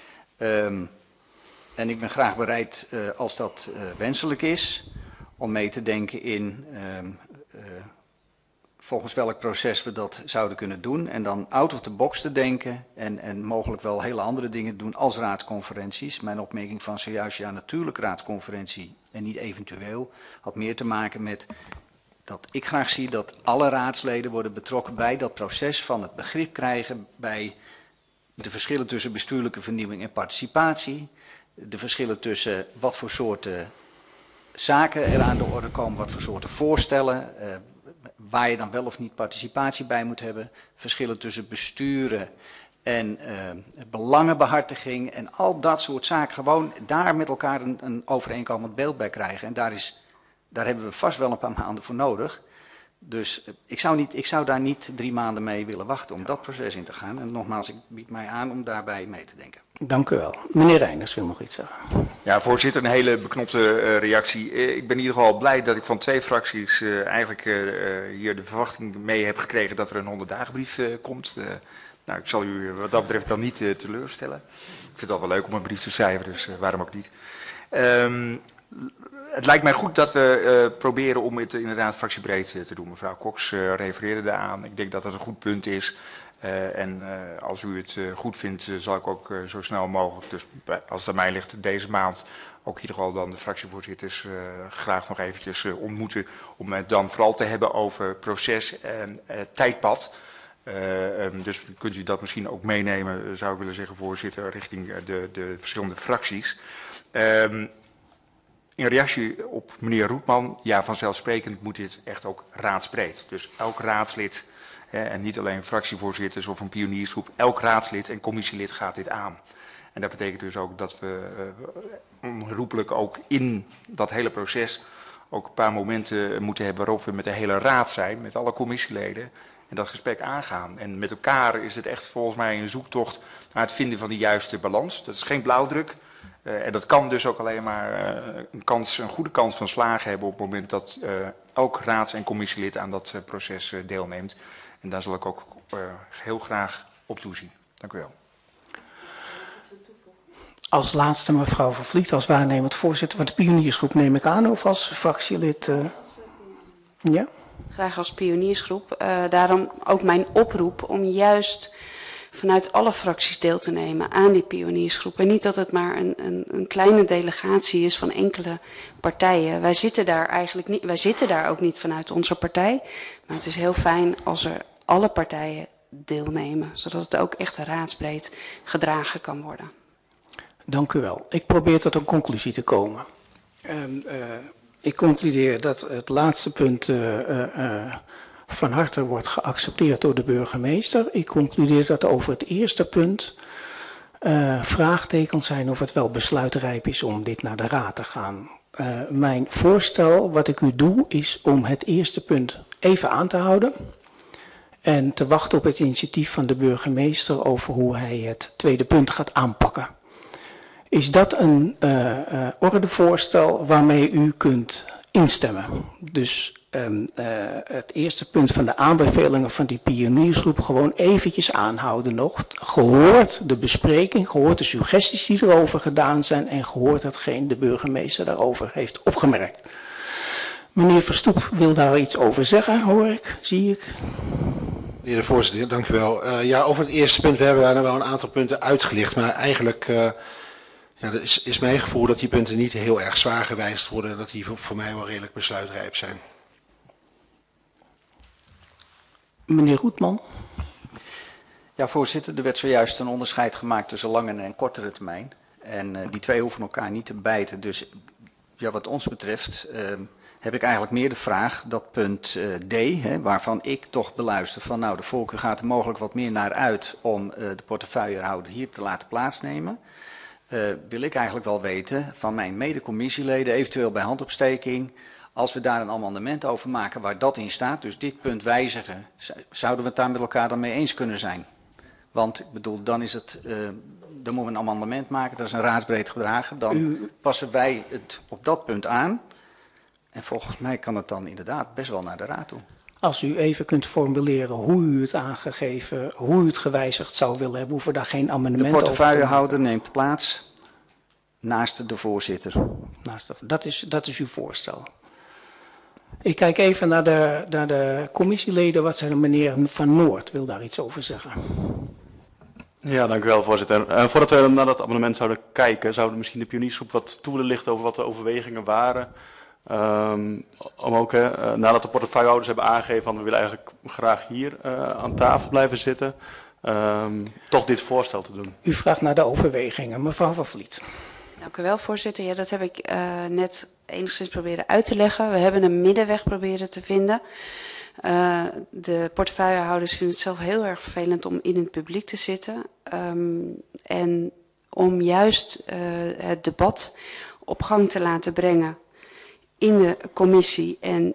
En ik ben graag bereid, als dat wenselijk is, om mee te denken in volgens welk proces we dat zouden kunnen doen. En dan out of the box te denken en mogelijk wel hele andere dingen doen als raadsconferenties. Mijn opmerking van zojuist, ja natuurlijk raadsconferentie en niet eventueel, had meer te maken met dat ik graag zie dat alle raadsleden worden betrokken bij dat proces van het begrip krijgen bij de verschillen tussen bestuurlijke vernieuwing en participatie. De verschillen tussen wat voor soorten zaken er aan de orde komen, wat voor soorten voorstellen, waar je dan wel of niet participatie bij moet hebben. Verschillen tussen besturen en belangenbehartiging en al dat soort zaken. Gewoon daar met elkaar een overeenkomend beeld bij krijgen. En daar hebben we vast wel een paar maanden voor nodig. Dus ik zou daar niet 3 maanden mee willen wachten om dat proces in te gaan. En nogmaals, ik bied mij aan om daarbij mee te denken. Dank u wel. Meneer Reiners wil nog iets zeggen. Ja, voorzitter, een hele beknopte reactie. Ik ben in ieder geval blij dat ik van 2 fracties eigenlijk hier de verwachting mee heb gekregen dat er een 100-dagenbrief komt. Nou, ik zal u wat dat betreft dan niet teleurstellen. Ik vind het al wel leuk om een brief te schrijven, dus waarom ook niet. Het lijkt mij goed dat we proberen om het inderdaad fractiebreed te doen. Mevrouw Cox refereerde daaraan. Ik denk dat dat een goed punt is. En als u het goed vindt, zal ik ook zo snel mogelijk, dus als het aan mij ligt, deze maand ook in ieder geval dan de fractievoorzitters graag nog eventjes ontmoeten. Om het dan vooral te hebben over proces en tijdpad. Dus kunt u dat misschien ook meenemen, zou ik willen zeggen, voorzitter, richting de verschillende fracties. In reactie op meneer Roetman, ja, vanzelfsprekend moet dit echt ook raadsbreed. Dus elk raadslid, en niet alleen fractievoorzitters of een pioniersgroep, elk raadslid en commissielid gaat dit aan. En dat betekent dus ook dat we onherroepelijk ook in dat hele proces ook een paar momenten moeten hebben waarop we met de hele raad zijn, met alle commissieleden, en dat gesprek aangaan. En met elkaar is het echt volgens mij een zoektocht naar het vinden van de juiste balans. Dat is geen blauwdruk. En dat kan dus ook alleen maar een goede kans van slagen hebben op het moment dat elk raads- en commissielid aan dat proces deelneemt. En daar zal ik ook heel graag op toezien. Dank u wel. Als laatste mevrouw Van Vliet, als waarnemend voorzitter van de pioniersgroep neem ik aan, of als fractielid? Ja? Graag als pioniersgroep. Daarom ook mijn oproep om juist vanuit alle fracties deel te nemen aan die pioniersgroep. En niet dat het maar een kleine delegatie is van enkele partijen. Wij zitten daar eigenlijk niet, wij zitten daar ook niet vanuit onze partij. Maar het is heel fijn als er alle partijen deelnemen, zodat het ook echt raadsbreed gedragen kan worden. Dank u wel. Ik probeer tot een conclusie te komen. Ik concludeer dat het laatste punt van harte wordt geaccepteerd door de burgemeester. Ik concludeer dat over het eerste punt vraagtekens zijn of het wel besluitrijp is om dit naar de raad te gaan. Mijn voorstel, wat ik u doe, is om het eerste punt even aan te houden en te wachten op het initiatief van de burgemeester over hoe hij het tweede punt gaat aanpakken. Is dat een ordevoorstel waarmee u kunt instemmen? Dus het eerste punt van de aanbevelingen van die pioniersgroep gewoon eventjes aanhouden nog. Gehoord de bespreking, gehoord de suggesties die erover gedaan zijn en gehoord hetgeen de burgemeester daarover heeft opgemerkt. Meneer Verstoep wil daar iets over zeggen, hoor ik, zie ik. Meneer de voorzitter, dank u wel. Ja, over het eerste punt, we hebben daar wel een aantal punten uitgelicht, maar eigenlijk ja, dat is mijn gevoel dat die punten niet heel erg zwaar gewijzigd worden en dat die voor mij wel redelijk besluitrijp zijn. Meneer Roetman. Ja, voorzitter, er werd zojuist een onderscheid gemaakt tussen lange en kortere termijn. En die twee hoeven elkaar niet te bijten. Dus ja, wat ons betreft heb ik eigenlijk meer de vraag dat punt D, waarvan ik toch beluister van nou de voorkeur gaat er mogelijk wat meer naar uit om de portefeuillehouder hier te laten plaatsnemen. Wil ik eigenlijk wel weten van mijn mede-commissieleden, eventueel bij handopsteking, als we daar een amendement over maken waar dat in staat, dus dit punt wijzigen, zouden we het daar met elkaar dan mee eens kunnen zijn? Want ik bedoel, dan is het, dan moeten we een amendement maken, dat is een raadsbreed gedragen, dan passen wij het op dat punt aan. En volgens mij kan het dan inderdaad best wel naar de raad toe. Als u even kunt formuleren hoe u het aangegeven, hoe u het gewijzigd zou willen hebben, hoeven we daar geen amendement over te maken. De portefeuillehouder neemt plaats naast de voorzitter. Dat is uw voorstel. Ik kijk even naar de commissieleden. Wat zijn meneer Van Noort wil daar iets over zeggen. Ja, dank u wel, voorzitter. Voordat we naar dat amendement zouden kijken, zouden misschien de pioniersgroep wat toe willen lichten over wat de overwegingen waren. Om ook, nadat de portefeuillehouders hebben aangegeven van we willen eigenlijk graag hier aan tafel blijven zitten, toch dit voorstel te doen. U vraagt naar de overwegingen. Mevrouw Van Vliet. Dank u wel, voorzitter. Ja, dat heb ik net enigszins proberen uit te leggen. We hebben een middenweg proberen te vinden. De portefeuillehouders vinden het zelf heel erg vervelend om in het publiek te zitten. En om juist het debat op gang te laten brengen in de commissie en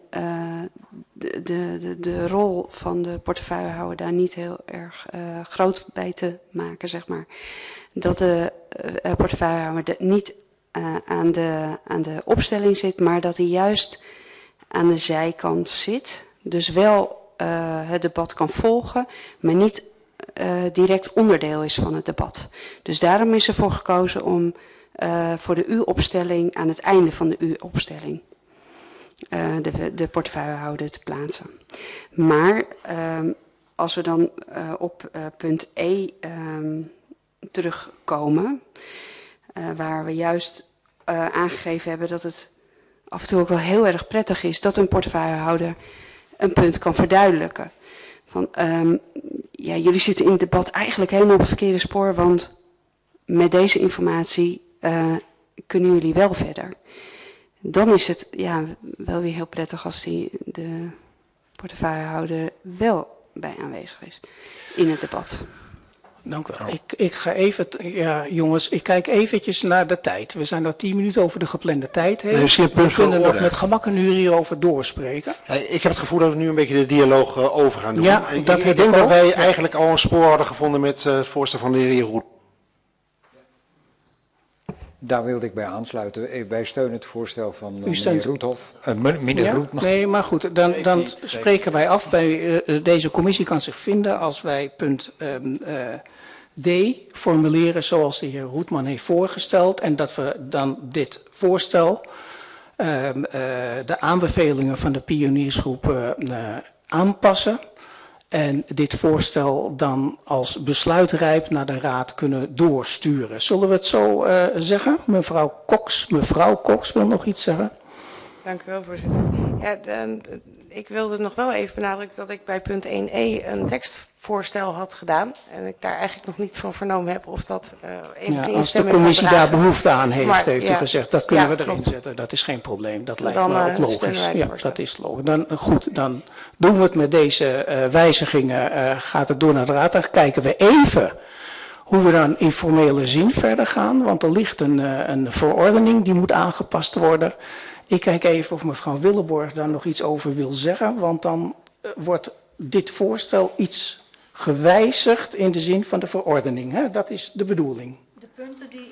de rol van de portefeuillehouder daar niet heel erg groot bij te maken, zeg maar. Dat de portefeuillehouder niet aan de opstelling zit, maar dat hij juist aan de zijkant zit. Dus wel het debat kan volgen, maar niet direct onderdeel is van het debat. Dus daarom is ervoor gekozen om voor de U-opstelling aan het einde van de U-opstelling de portefeuillehouder te plaatsen. Maar als we dan op punt E terugkomen, waar we juist aangegeven hebben dat het af en toe ook wel heel erg prettig is dat een portefeuillehouder een punt kan verduidelijken. Van, ja, jullie zitten in het debat eigenlijk helemaal op het verkeerde spoor, want met deze informatie kunnen jullie wel verder. Dan is het ja, wel weer heel prettig als de portefeuillehouder wel bij aanwezig is in het debat. Dank u wel. Ik ga even, ja jongens, ik kijk eventjes naar de tijd. We zijn nog 10 minuten over de geplande tijd heen. We kunnen nog met gemak een uur hierover doorspreken. Ja, ik heb het gevoel dat we nu een beetje de dialoog over gaan doen. Ja, ik denk dat wij eigenlijk al een spoor hadden gevonden met het voorstel van de heer Roet. Daar wilde ik bij aansluiten. Wij steunen het voorstel van meneer Roethoff. Ja? Nee, maar goed, dan spreken wij af. Deze commissie kan zich vinden als wij punt D formuleren zoals de heer Roetman heeft voorgesteld. En dat we dan dit voorstel, de aanbevelingen van de pioniersgroep aanpassen. En dit voorstel dan als besluitrijp naar de raad kunnen doorsturen. Zullen we het zo zeggen? Mevrouw Cox wil nog iets zeggen. Dank u wel, voorzitter. Ja, ik wilde nog wel even benadrukken dat ik bij punt 1e een tekstvoorstel had gedaan. En ik daar eigenlijk nog niet van vernomen heb of dat enige als de commissie daar behoefte aan heeft, heeft u gezegd, dat kunnen we erin zetten. Dat is geen probleem. Dat lijkt me ook logisch. Ja, dat is logisch. Dan doen we het met deze wijzigingen. Gaat het door naar de raad. Dan kijken we even hoe we dan in formele zin verder gaan. Want er ligt een verordening die moet aangepast worden. Ik kijk even of mevrouw Willeborg daar nog iets over wil zeggen. Want dan wordt dit voorstel iets gewijzigd in de zin van de verordening. Hè? Dat is de bedoeling. De punten die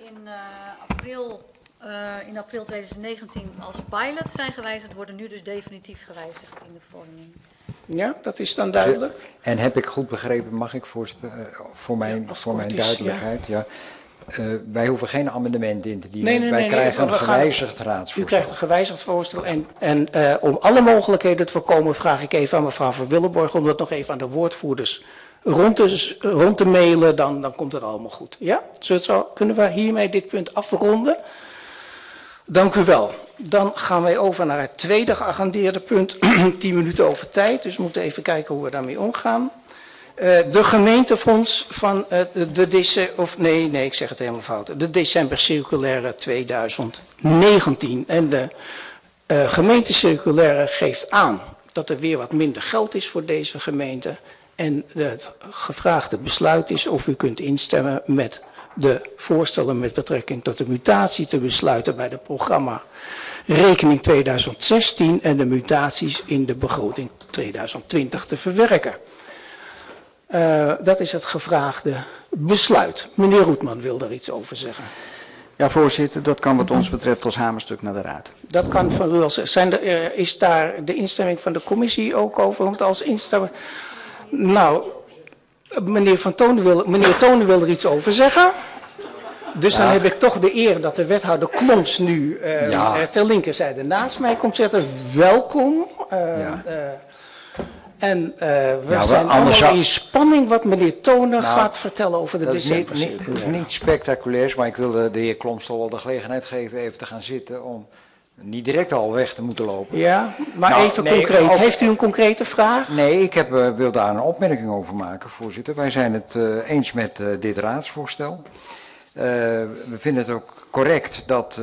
in april 2019 als pilot zijn gewijzigd, worden nu dus definitief gewijzigd in de verordening. Ja, dat is dan duidelijk. En heb ik goed begrepen, mag ik voorzitter, voor mijn duidelijkheid, ja. Wij hoeven geen amendement in te dienen. Wij krijgen een gewijzigd raadsvoorstel. U krijgt een gewijzigd voorstel. En om alle mogelijkheden te voorkomen vraag ik even aan mevrouw Van Willeborg om dat nog even aan de woordvoerders rond te mailen. Dan komt het allemaal goed. Ja? Kunnen we hiermee dit punt afronden? Dank u wel. Dan gaan wij over naar het tweede geagendeerde punt. 10 minuten over tijd, dus we moeten even kijken hoe we daarmee omgaan. De gemeentefonds van ik zeg het helemaal fout. De december circulaire 2019. En de Gemeentecirculaire geeft aan dat er weer wat minder geld is voor deze gemeente. En het gevraagde besluit is of u kunt instemmen met de voorstellen met betrekking tot de mutatie te besluiten bij het programma rekening 2016 en de mutaties in de begroting 2020 te verwerken. Dat is het gevraagde besluit. Meneer Roetman wil daar iets over zeggen. Ja, voorzitter, dat kan wat ons betreft als hamerstuk naar de raad. Dat kan van u als... is daar de instemming van de commissie ook over? Want als instemming... Nou, meneer Tonen wil er iets over zeggen. Dus dan heb ik toch de eer dat de wethouder Kloms nu ter linkerzijde naast mij komt zitten. Welkom. En we zijn allemaal in spanning wat meneer Tonen gaat vertellen over de decembercirculaire. Dat is niet spectaculairs, maar ik wilde de heer Kloms toch wel de gelegenheid geven even te gaan zitten om niet direct al weg te moeten lopen. Ja, maar even concreet. Heeft u een concrete vraag? Nee, ik wil daar een opmerking over maken, voorzitter. Wij zijn het eens met dit raadsvoorstel. We vinden het ook correct dat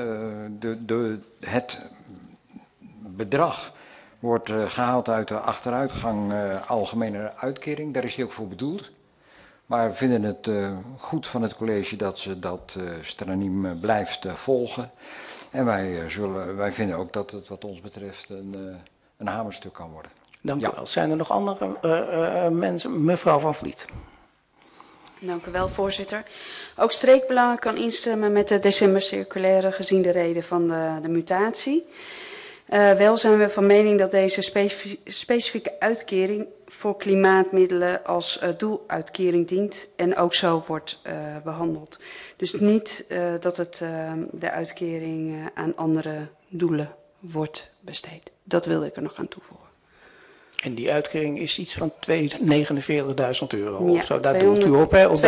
het bedrag wordt gehaald uit de achteruitgang algemene uitkering. Daar is die ook voor bedoeld. Maar we vinden het goed van het college dat ze dat stramien blijft volgen. En wij vinden ook dat het wat ons betreft een hamerstuk kan worden. Dank u wel. Zijn er nog andere mensen? Mevrouw Van Vliet. Dank u wel, voorzitter. Ook Streekbelangen kan instemmen met de decembercirculaire gezien de reden van de mutatie. Wel zijn we van mening dat deze specifieke uitkering voor klimaatmiddelen als doeluitkering dient en ook zo wordt behandeld. Dus niet dat de uitkering aan andere doelen wordt besteed. Dat wilde ik er nog aan toevoegen. En die uitkering is iets van €249.000 of zo. Daar 200, doelt u op, hè? Op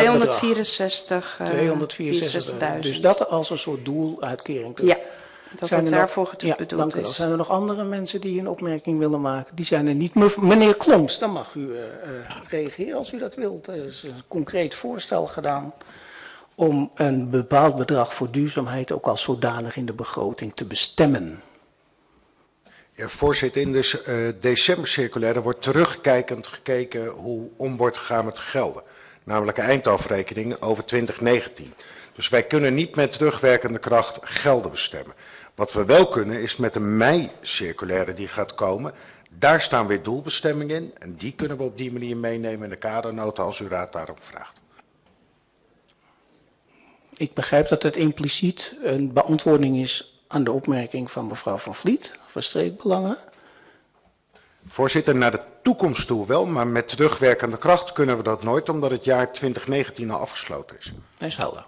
264.000. Dus dat als een soort doeluitkering. Ja, dat het daarvoor bedoeld dank u wel. is. Zijn er nog andere mensen die een opmerking willen maken? Die zijn er niet. Meneer Kloms, dan mag u reageren als u dat wilt. Er is een concreet voorstel gedaan om een bepaald bedrag voor duurzaamheid ook als zodanig in de begroting te bestemmen. Ja, voorzitter, in de decembercirculaire wordt terugkijkend gekeken hoe om wordt gegaan met gelden. Namelijk een eindafrekening over 2019. Dus wij kunnen niet met terugwerkende kracht gelden bestemmen. Wat we wel kunnen is met de mei-circulaire die gaat komen. Daar staan weer doelbestemmingen in. En die kunnen we op die manier meenemen in de kadernota als uw raad daarop vraagt. Ik begrijp dat het impliciet een beantwoording is aan de opmerking van mevrouw Van Vliet voor Streekbelangen. Voorzitter, naar de toekomst toe wel, maar met terugwerkende kracht kunnen we dat nooit, omdat het jaar 2019 al afgesloten is. Dat is helder.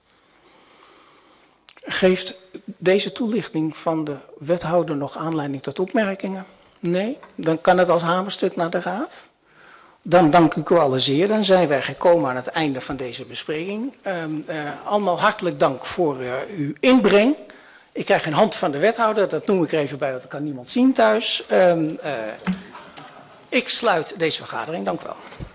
Geeft deze toelichting van de wethouder nog aanleiding tot opmerkingen? Nee? Dan kan het als hamerstuk naar de raad. Dan dank ik u allen zeer. Dan zijn wij gekomen aan het einde van deze bespreking. Allemaal hartelijk dank voor uw inbreng. Ik krijg een hand van de wethouder, dat noem ik er even bij, dat kan niemand zien thuis. Ik sluit deze vergadering, dank u wel.